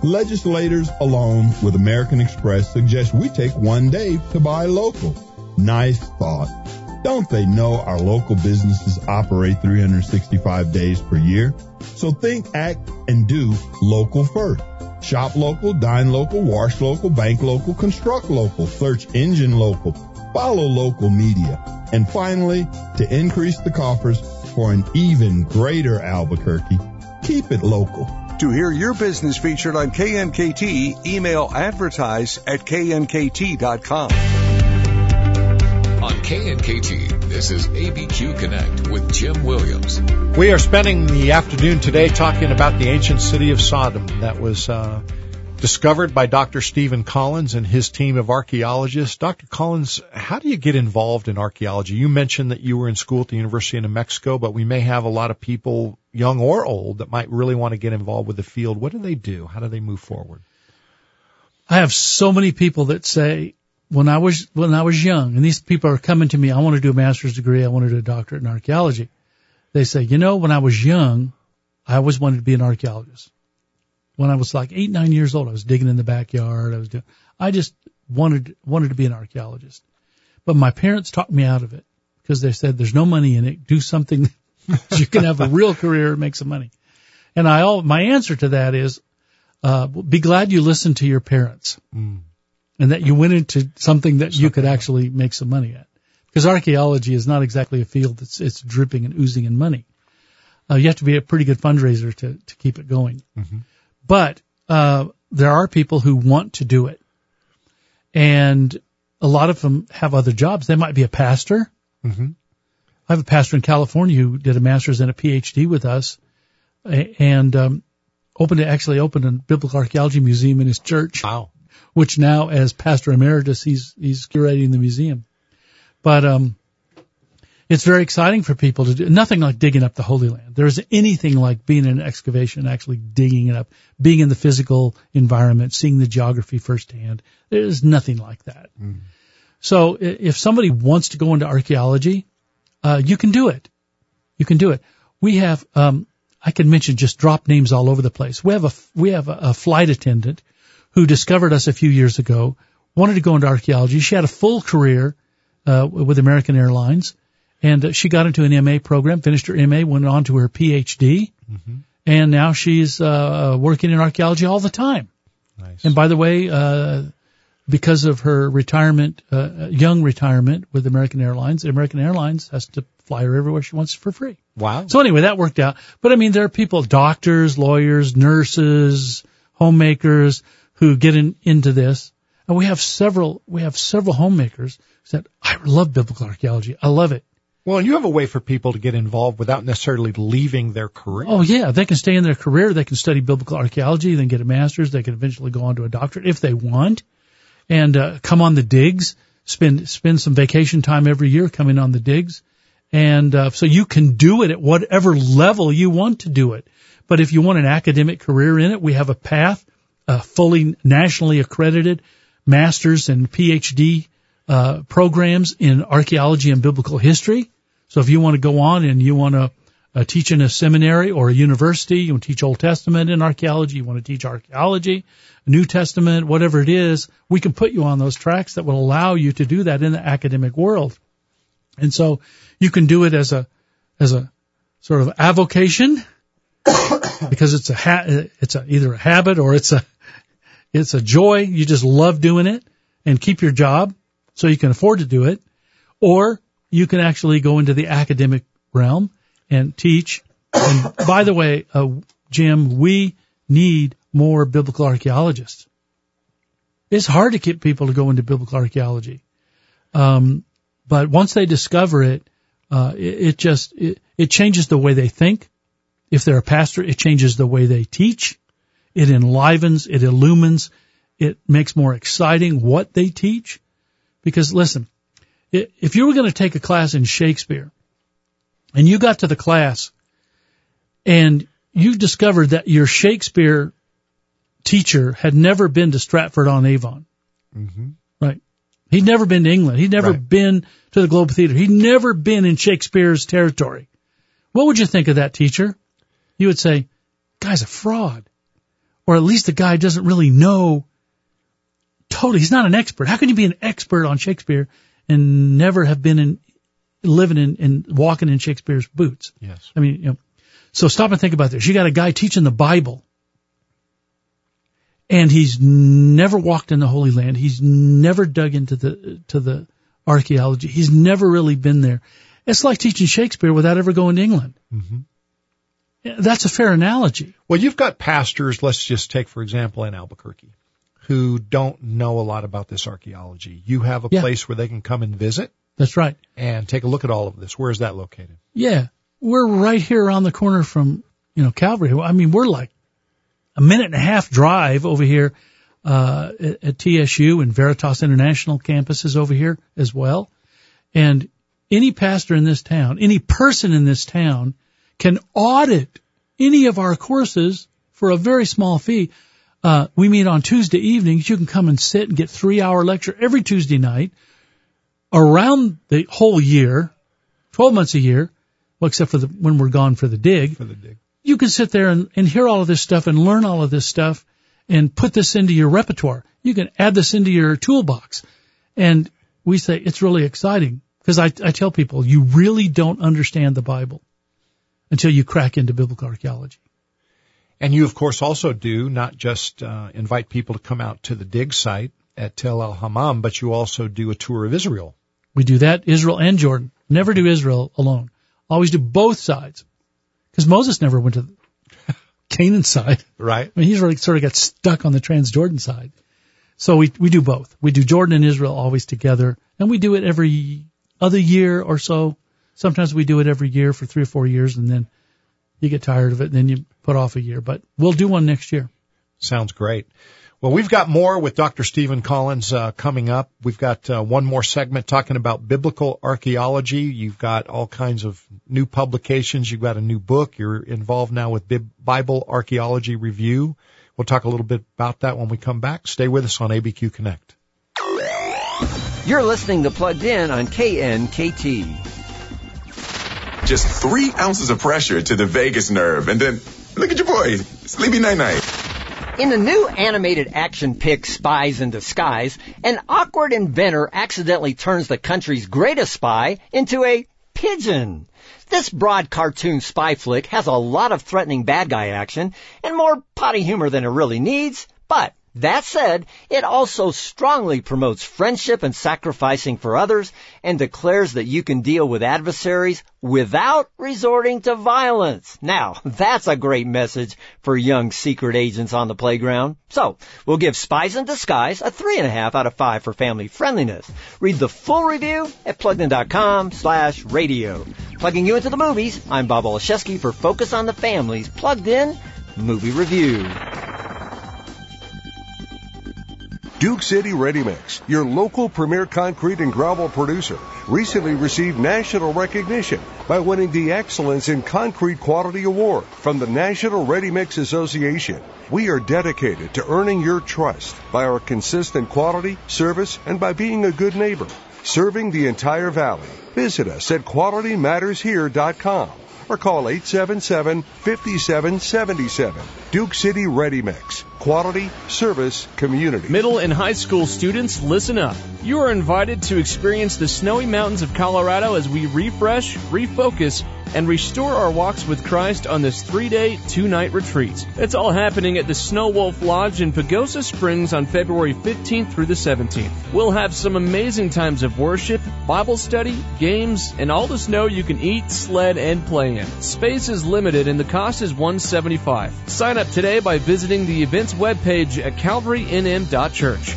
Speaker 6: Legislators, along with American Express, suggest we take one day to buy local. Nice thought. Don't they know our local businesses operate 365 days per year? So think, act, and do local first. Shop local, dine local, wash local, bank local, construct local, search engine local, follow local media. And finally, to increase the coffers for an even greater Albuquerque, keep it local.
Speaker 4: To hear your business featured on KNKT, email advertise@knkt.com.
Speaker 1: On KNKT, this is ABQ Connect with Jim Williams.
Speaker 2: We are spending the afternoon today talking about the ancient city of Sodom that was discovered by Dr. Stephen Collins and his team of archaeologists. Dr. Collins, how do you get involved in archaeology? You mentioned that you were in school at the University of New Mexico, but we may have a lot of people, young or old, that might really want to get involved with the field. What do they do? How do they move forward?
Speaker 3: I have so many people that say, when I was young, and these people are coming to me, I want to do a master's degree, I want to do a doctorate in archaeology. They say, when I was young, I always wanted to be an archaeologist. When I was like 8, 9 years old, I was digging in the backyard. I just wanted to be an archaeologist. But my parents talked me out of it because they said, there's no money in it. Do something you can have a real career and make some money. And my answer to that is, be glad you listened to your parents and that you went into something that you could actually make some money at. Because archaeology is not exactly a field it's dripping and oozing in money. You have to be a pretty good fundraiser to keep it going. Mm-hmm. But there are people who want to do it. And a lot of them have other jobs. They might be a pastor. Mm-hmm. I have a pastor in California who did a master's and a PhD with us and opened a biblical archaeology museum in his church.
Speaker 2: Wow. Which
Speaker 3: now, as pastor emeritus, he's curating the museum. But it's very exciting for people to do. Nothing like digging up the Holy Land. There isn't anything like being in an excavation, actually digging it up, being in the physical environment, seeing the geography firsthand. There's nothing like that. Mm. So if somebody wants to go into archaeology, you can do it. You can do it. We have, I can mention, just drop names all over the place. We have a flight attendant who discovered us a few years ago, wanted to go into archaeology. She had a full career with American Airlines, and she got into an MA program, finished her MA, went on to her PhD, mm-hmm. and now she's working in archaeology all the time. Nice. And by the way, because of her retirement, young retirement with American Airlines has to fly her everywhere she wants for free.
Speaker 2: Wow.
Speaker 3: So anyway, that worked out. But I mean, there are people, doctors, lawyers, nurses, homemakers who get into this. And we have several homemakers who said, I love biblical archaeology. I love it.
Speaker 2: Well, and you have a way for people to get involved without necessarily leaving their career.
Speaker 3: Oh, yeah. They can stay in their career. They can study biblical archaeology, then get a master's. They can eventually go on to a doctorate if they want, and come on the digs, spend some vacation time every year coming on the digs. And so you can do it at whatever level you want to do it. But if you want an academic career in it, we have a path, fully nationally accredited master's and PhD programs in archaeology and biblical history. So if you want to go on and you want to teach in a seminary or a university, you want to teach Old Testament in archaeology, you want to teach archaeology, New Testament, whatever it is, we can put you on those tracks that will allow you to do that in the academic world. And so you can do it as a sort of avocation because it's either a habit or it's a joy. You just love doing it and keep your job so you can afford to do it, or you can actually go into the academic realm and teach. And by the way, Jim, we need more biblical archaeologists. It's hard to get people to go into biblical archaeology. But once they discover it, it changes the way they think. If they're a pastor, it changes the way they teach. It enlivens, it illumines, it makes more exciting what they teach. Because listen, if you were going to take a class in Shakespeare and you got to the class and you discovered that your Shakespeare teacher had never been to Stratford-on-Avon, mm-hmm. right? He'd never been to England. He'd never been to the Globe Theater. He'd never been in Shakespeare's territory. What would you think of that teacher? You would say, guy's a fraud. or at least the guy doesn't really know totally. He's not an expert. How can you be an expert on Shakespeare and never have been living in walking in Shakespeare's boots?
Speaker 2: Yes.
Speaker 3: I mean, you know, so stop and think about this. You got a guy teaching the Bible, and he's never walked in the Holy Land. He's never dug into the archaeology. He's never really been there. It's like teaching Shakespeare without ever going to England.
Speaker 2: Mm-hmm.
Speaker 3: That's a fair analogy.
Speaker 2: Well, you've got pastors, let's just take, for example, in Albuquerque, who don't know a lot about this archaeology. You have a place where they can come and visit.
Speaker 3: That's right.
Speaker 2: And take a look at all of this. Where is that located?
Speaker 3: Yeah. We're right here around the corner from, Calvary. I mean, we're like a minute and a half drive over here, at TSU, and Veritas International campus is over here as well. And any pastor in this town, any person in this town can audit any of our courses for a very small fee. We meet on Tuesday evenings. You can come and sit and get 3-hour lecture every Tuesday night around the whole year, 12 months a year, well, except for when we're gone for the dig. You can sit there and hear all of this stuff and learn all of this stuff and put this into your repertoire. You can add this into your toolbox. And we say it's really exciting because I tell people you really don't understand the Bible until you crack into biblical archaeology.
Speaker 2: And you, of course, also do not just invite people to come out to the dig site at Tel El Hammam, but you also do a tour of Israel.
Speaker 3: We do that, Israel and Jordan. Never do Israel alone. Always do both sides. Because Moses never went to the Canaan side.
Speaker 2: Right.
Speaker 3: I mean, he's really sort of got stuck on the Transjordan side. So we do both. We do Jordan and Israel always together, and we do it every other year or so. Sometimes we do it every year for 3 or 4 years, and then you get tired of it, and then you put off a year. But we'll do one next year.
Speaker 2: Sounds great. Well, we've got more with Dr. Stephen Collins coming up. We've got one more segment talking about biblical archaeology. You've got all kinds of new publications. You've got a new book. You're involved now with Bible Archaeology Review. We'll talk a little bit about that when we come back. Stay with us on ABQ Connect.
Speaker 14: You're listening to Plugged In on KNKT.
Speaker 15: Just 3 ounces of pressure to the vagus nerve, and then look at your boy, sleepy night-night.
Speaker 14: In the new animated action pic Spies in Disguise, an awkward inventor accidentally turns the country's greatest spy into a pigeon. This broad cartoon spy flick has a lot of threatening bad guy action and more potty humor than it really needs, but that said, it also strongly promotes friendship and sacrificing for others and declares that you can deal with adversaries without resorting to violence. Now, that's a great message for young secret agents on the playground. So, we'll give Spies in Disguise a 3.5 out of 5 for family friendliness. Read the full review at PluggedIn.com/radio. Plugging you into the movies, I'm Bob Olszewski for Focus on the Family's Plugged In Movie Review.
Speaker 4: Duke City Ready Mix, your local premier concrete and gravel producer, recently received national recognition by winning the Excellence in Concrete Quality Award from the National Ready Mix Association. We are dedicated to earning your trust by our consistent quality, service, and by being a good neighbor, serving the entire valley. Visit us at QualityMattersHere.com. or call 877-5777. Duke City Ready Mix. Quality, service, community.
Speaker 16: Middle and high school students, listen up. You are invited to experience the snowy mountains of Colorado as we refresh, refocus, and restore our walks with Christ on this 3-day, 2-night retreat. It's all happening at the Snow Wolf Lodge in Pagosa Springs on February 15th through the 17th. We'll have some amazing times of worship, Bible study, games, and all the snow you can eat, sled, and play in. Space is limited and the cost is $175. Sign up today by visiting the events webpage at calvarynm.church.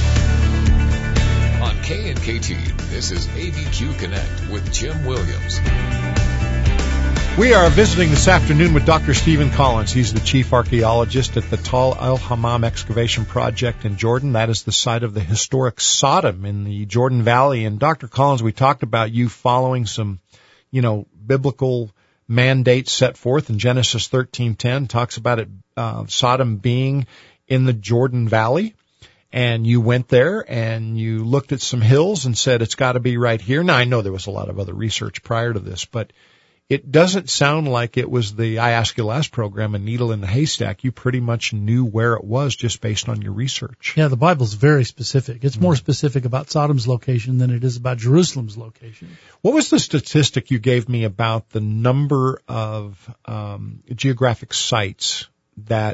Speaker 1: On KNKT, this is ABQ Connect with Jim Williams.
Speaker 2: We are visiting this afternoon with Dr. Stephen Collins. He's the chief archaeologist at the Tal El Hammam excavation project in Jordan. That is the site of the historic Sodom in the Jordan Valley. And Dr. Collins, we talked about you following some, biblical mandates set forth in Genesis 13:10. Talks about it, Sodom being in the Jordan Valley. And you went there and you looked at some hills and said, it's got to be right here. Now, I know there was a lot of other research prior to this, but it doesn't sound like it was the I Ask You Last program, a needle in the haystack. You pretty much knew where it was just based on your research.
Speaker 3: Yeah, the Bible's very specific. It's more specific about Sodom's location than it is about Jerusalem's location.
Speaker 2: What was the statistic you gave me about the number of geographic sites that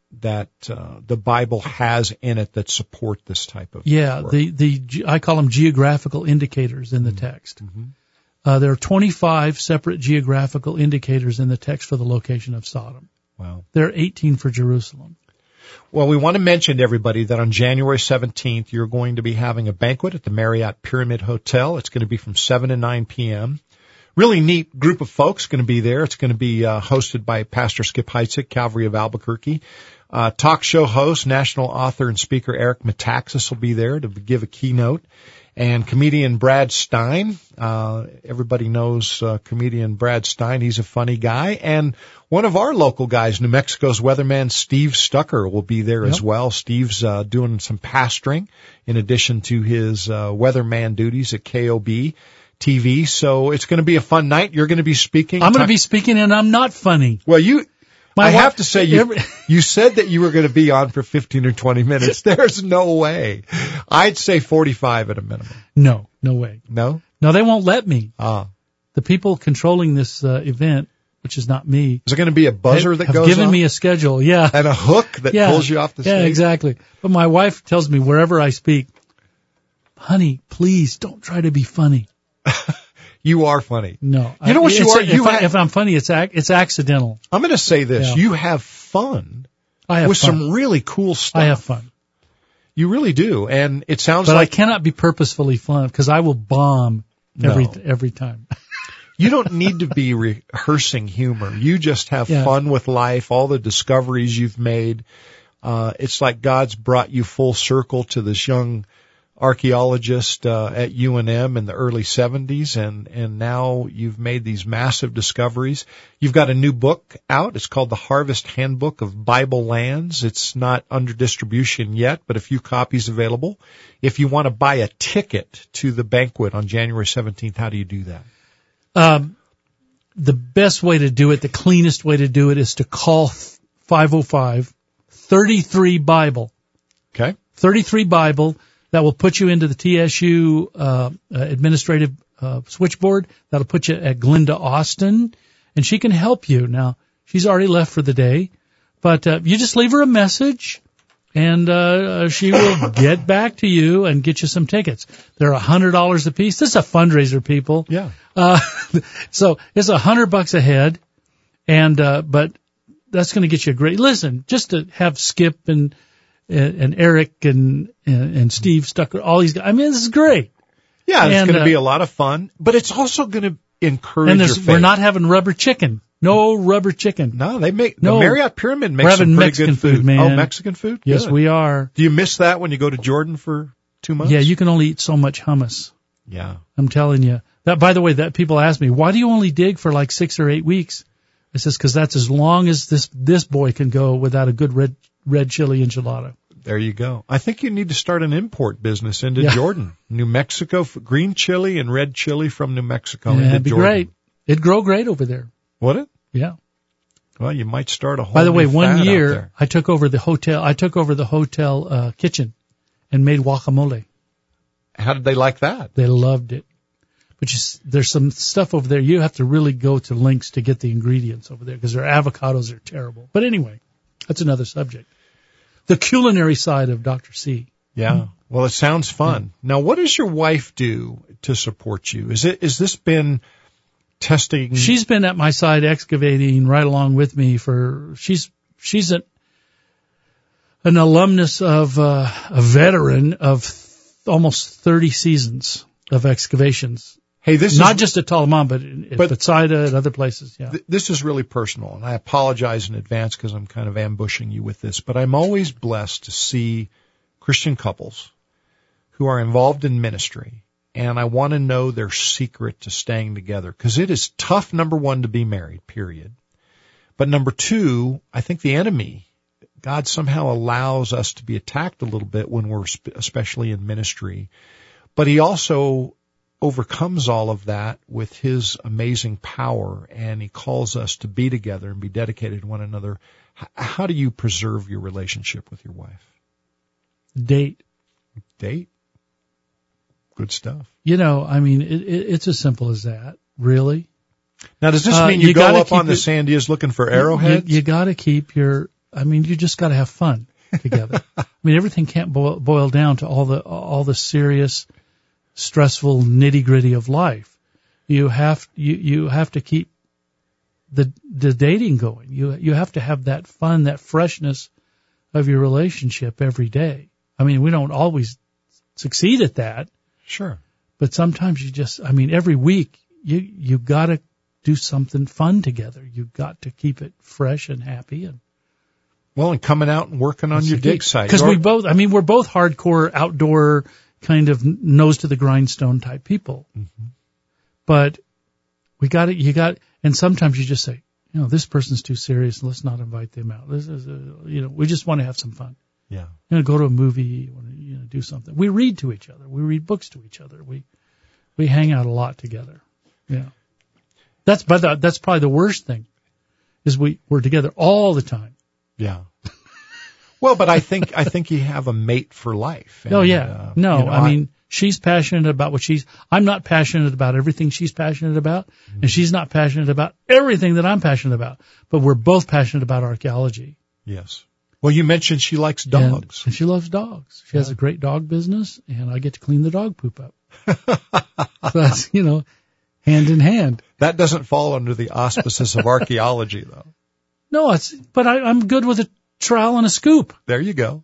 Speaker 2: the Bible has in it that support this type of work?
Speaker 3: I call them geographical indicators in the text. There are 25 separate geographical indicators in the text for the location of Sodom.
Speaker 2: Wow.
Speaker 3: There are 18 for Jerusalem.
Speaker 2: Well, we want to mention to everybody that on January 17th, you're going to be having a banquet at the Marriott Pyramid Hotel. It's going to be from 7 to 9 p.m. Really neat group of folks going to be there. It's going to be hosted by Pastor Skip Heitzig, Calvary of Albuquerque. Talk show host, national author and speaker Eric Metaxas will be there to give a keynote. And comedian Brad Stein, everybody knows comedian Brad Stein. He's a funny guy. And one of our local guys, New Mexico's weatherman Steve Stucker, will be there as well. Steve's doing some pastoring in addition to his weatherman duties at KOB TV. So it's going to be a fun night. You're going to be speaking.
Speaker 3: I'm going to be speaking, and I'm not funny.
Speaker 2: Well, I have to say, you said that you were going to be on for 15 or 20 minutes. There's no way. I'd say 45 at a minimum.
Speaker 3: No way.
Speaker 2: No?
Speaker 3: No, they won't let me. The people controlling this event, which is not me.
Speaker 2: Is there going to be a buzzer that goes
Speaker 3: have given me a schedule, yeah.
Speaker 2: And a hook that pulls you off the stage?
Speaker 3: Yeah, exactly. But my wife tells me wherever I speak, honey, please don't try to be funny.
Speaker 2: You are funny.
Speaker 3: No.
Speaker 2: You know what you are?
Speaker 3: If I'm funny, it's accidental.
Speaker 2: I'm going to say this. Yeah. You have fun with some really cool stuff.
Speaker 3: I have fun.
Speaker 2: You really do. And it sounds
Speaker 3: but
Speaker 2: like...
Speaker 3: I cannot be purposefully fun because I will bomb every time.
Speaker 2: You don't need to be rehearsing humor. You just have fun with life, all the discoveries you've made. It's like God's brought you full circle to this young archaeologist at UNM in the early 70s, and now you've made these massive discoveries. You've got a new book out. It's called The Harvest Handbook of Bible Lands. It's not under distribution yet, but a few copies available. If you want to buy a ticket to the banquet on January 17th, how do you do that?
Speaker 3: The best way to do it, the cleanest way to do it, is to call 505-33-BIBLE.
Speaker 2: Okay.
Speaker 3: 33-BIBLE. That will put you into the TSU administrative switchboard. That'll put you at Glenda Austin, and she can help you. Now, she's already left for the day, but you just leave her a message, and she will get back to you and get you some tickets. They're $100 a piece. This is a fundraiser, people.
Speaker 2: Yeah.
Speaker 3: So it's $100 a head, and but that's going to get you a great listen. Just to have Skip and Eric and Steve Stucker, all these guys. I mean, this is great.
Speaker 2: Yeah, it's going to be a lot of fun, but it's also going to encourage your faith.
Speaker 3: We're not having rubber chicken. No rubber chicken.
Speaker 2: No, the Marriott Pyramid makes some pretty
Speaker 3: Mexican
Speaker 2: good food.
Speaker 3: Man.
Speaker 2: Oh, Mexican food?
Speaker 3: Yes,
Speaker 2: good.
Speaker 3: we are.
Speaker 2: Do you miss that when you go to Jordan for 2 months?
Speaker 3: Yeah, you can only eat so much hummus.
Speaker 2: Yeah.
Speaker 3: I'm telling you. That, by the way, that people ask me, why do you only dig for like 6 or 8 weeks? I says, because that's as long as this boy can go without a good red chili enchilada.
Speaker 2: There you go. I think you need to start an import business into Jordan. New Mexico, green chili and red chili from New Mexico into
Speaker 3: it'd be
Speaker 2: Jordan.
Speaker 3: Great. It'd grow great over there.
Speaker 2: Would it?
Speaker 3: Yeah.
Speaker 2: Well, you might start a whole
Speaker 3: By the way,
Speaker 2: new
Speaker 3: one
Speaker 2: fad
Speaker 3: year
Speaker 2: out there.
Speaker 3: I took over the hotel kitchen and made guacamole.
Speaker 2: How did they like that?
Speaker 3: They loved it. But there's some stuff over there. You have to really go to links to get the ingredients over there because their avocados are terrible. But anyway, that's another subject. The culinary side of Dr. C.
Speaker 2: Yeah. Well, it sounds fun. Now, what does your wife do to support you? Is this been testing?
Speaker 3: She's been at my side excavating right along with me she's an alumnus of a veteran of almost 30 seasons of excavations.
Speaker 2: Hey, this
Speaker 3: not
Speaker 2: is
Speaker 3: just at Talamon, but at Bethsaida and other places. Yeah.
Speaker 2: This is really personal, and I apologize in advance because I'm kind of ambushing you with this, but I'm always blessed to see Christian couples who are involved in ministry, and I want to know their secret to staying together because it is tough, number one, to be married, period. But number two, I think the enemy, God somehow allows us to be attacked a little bit when we're especially in ministry, but he also overcomes all of that with his amazing power, and he calls us to be together and be dedicated to one another. How do you preserve your relationship with your wife?
Speaker 3: Date.
Speaker 2: Good stuff.
Speaker 3: I mean, it's as simple as that, really.
Speaker 2: Now, does this mean you go up on the Sandias looking for arrowheads?
Speaker 3: You got to keep you just got to have fun together. I mean, everything can't boil down to all the serious, stressful nitty-gritty of life. You have to keep the dating going. You have to have that fun, that freshness of your relationship every day. I mean, we don't always succeed at that.
Speaker 2: Sure.
Speaker 3: But sometimes every week you got to do something fun together. You got to keep it fresh and happy and
Speaker 2: coming out and working on your dig site.
Speaker 3: Because we're both hardcore outdoor kind of nose to the grindstone type people. Mm-hmm. But and sometimes you just say, this person's too serious, let's not invite them out. This is, we just want to have some fun.
Speaker 2: Yeah.
Speaker 3: Go to a movie, do something. We read to each other. We read books to each other. We hang out a lot together. Yeah. That's probably the worst thing is we're together all the time.
Speaker 2: Yeah. Well, but I think you have a mate for life. And,
Speaker 3: oh yeah. I mean, she's passionate about I'm not passionate about everything she's passionate about, and she's not passionate about everything that I'm passionate about, but we're both passionate about archaeology.
Speaker 2: Yes. Well, you mentioned she likes dogs.
Speaker 3: And she loves dogs. She has a great dog business, and I get to clean the dog poop up. So that's, hand in hand.
Speaker 2: That doesn't fall under the auspices of archaeology, though.
Speaker 3: No, but I'm good with a trowel and a scoop.
Speaker 2: There you go.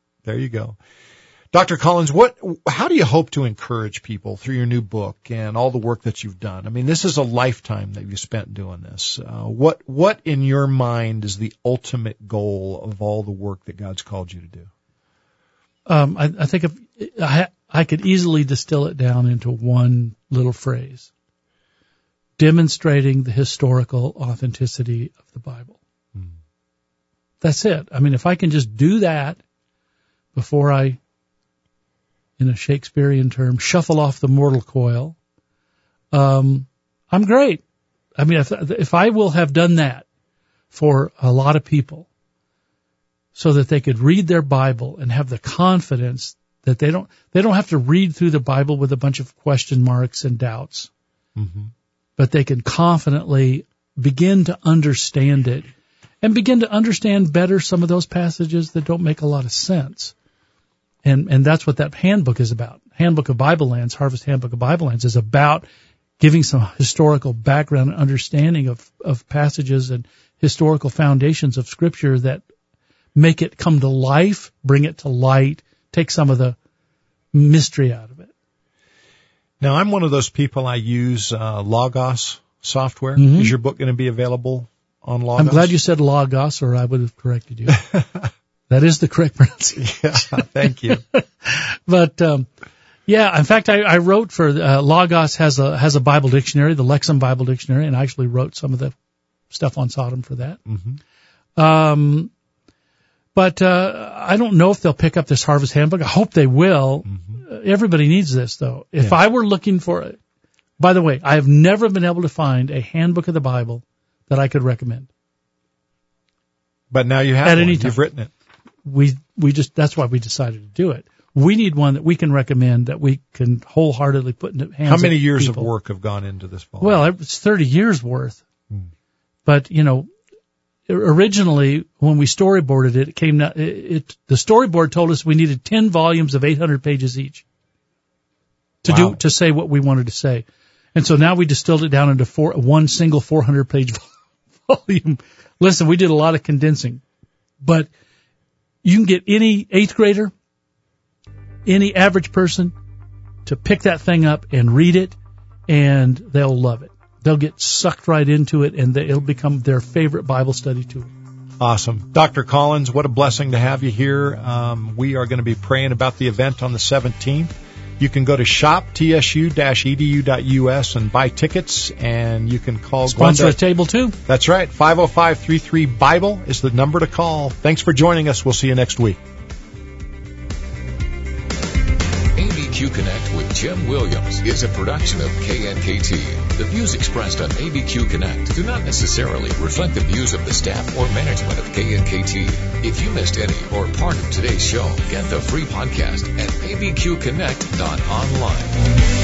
Speaker 2: Dr. Collins, how do you hope to encourage people through your new book and all the work that you've done? I mean, this is a lifetime that you spent doing this. What in your mind is the ultimate goal of all the work that God's called you to do?
Speaker 3: I think I could easily distill it down into one little phrase: demonstrating the historical authenticity of the Bible. That's it. I mean, if I can just do that before I, in a Shakespearean term, shuffle off the mortal coil, I'm great. I mean, if I will have done that for a lot of people so that they could read their Bible and have the confidence that they don't have to read through the Bible with a bunch of question marks and doubts, but they can confidently begin to understand it and begin to understand better some of those passages that don't make a lot of sense. And that's what that handbook is about. Handbook of Bible Lands, Harvest Handbook of Bible Lands, is about giving some historical background and understanding of passages and historical foundations of Scripture that make it come to life, bring it to light, take some of the mystery out of it.
Speaker 2: Now, I'm one of those people. I use Logos software. Is your book going to be available on Logos?
Speaker 3: I'm glad you said Logos, or I would have corrected you. That is the correct pronunciation.
Speaker 2: Yeah, thank you.
Speaker 3: But in fact, I wrote for Logos has a Bible dictionary, the Lexham Bible Dictionary, and I actually wrote some of the stuff on Sodom for that. But I don't know if they'll pick up this Harvest Handbook. I hope they will. Everybody needs this, though. If I were looking for it, by the way, I have never been able to find a handbook of the Bible that I could recommend.
Speaker 2: But now you have
Speaker 3: at
Speaker 2: one.
Speaker 3: Any time.
Speaker 2: You've written it.
Speaker 3: That's why we decided to do it. We need one that we can recommend that we can wholeheartedly put in the hands of
Speaker 2: How many years
Speaker 3: people.
Speaker 2: of work have gone into this volume?
Speaker 3: Well, it's 30 years worth. But, originally when we storyboarded it, the storyboard told us we needed 10 volumes of 800 pages each to say what we wanted to say. And so now we distilled it down into one single 400-page volume. Listen, we did a lot of condensing, but you can get any 8th grader, any average person to pick that thing up and read it, and they'll love it. They'll get sucked right into it, and it'll become their favorite Bible study tool.
Speaker 2: Awesome. Dr. Collins, what a blessing to have you here. We are going to be praying about the event on the 17th. You can go to shop.tsu-edu.us and buy tickets, and you can call
Speaker 3: Sponsor a table, too.
Speaker 2: That's right. 505-33-BIBLE is the number to call. Thanks for joining us. We'll see you next week.
Speaker 1: ABQ Connect with Jim Williams is a production of KNKT. The views expressed on ABQ Connect do not necessarily reflect the views of the staff or management of KNKT. If you missed any or part of today's show, get the free podcast at abqconnect.online.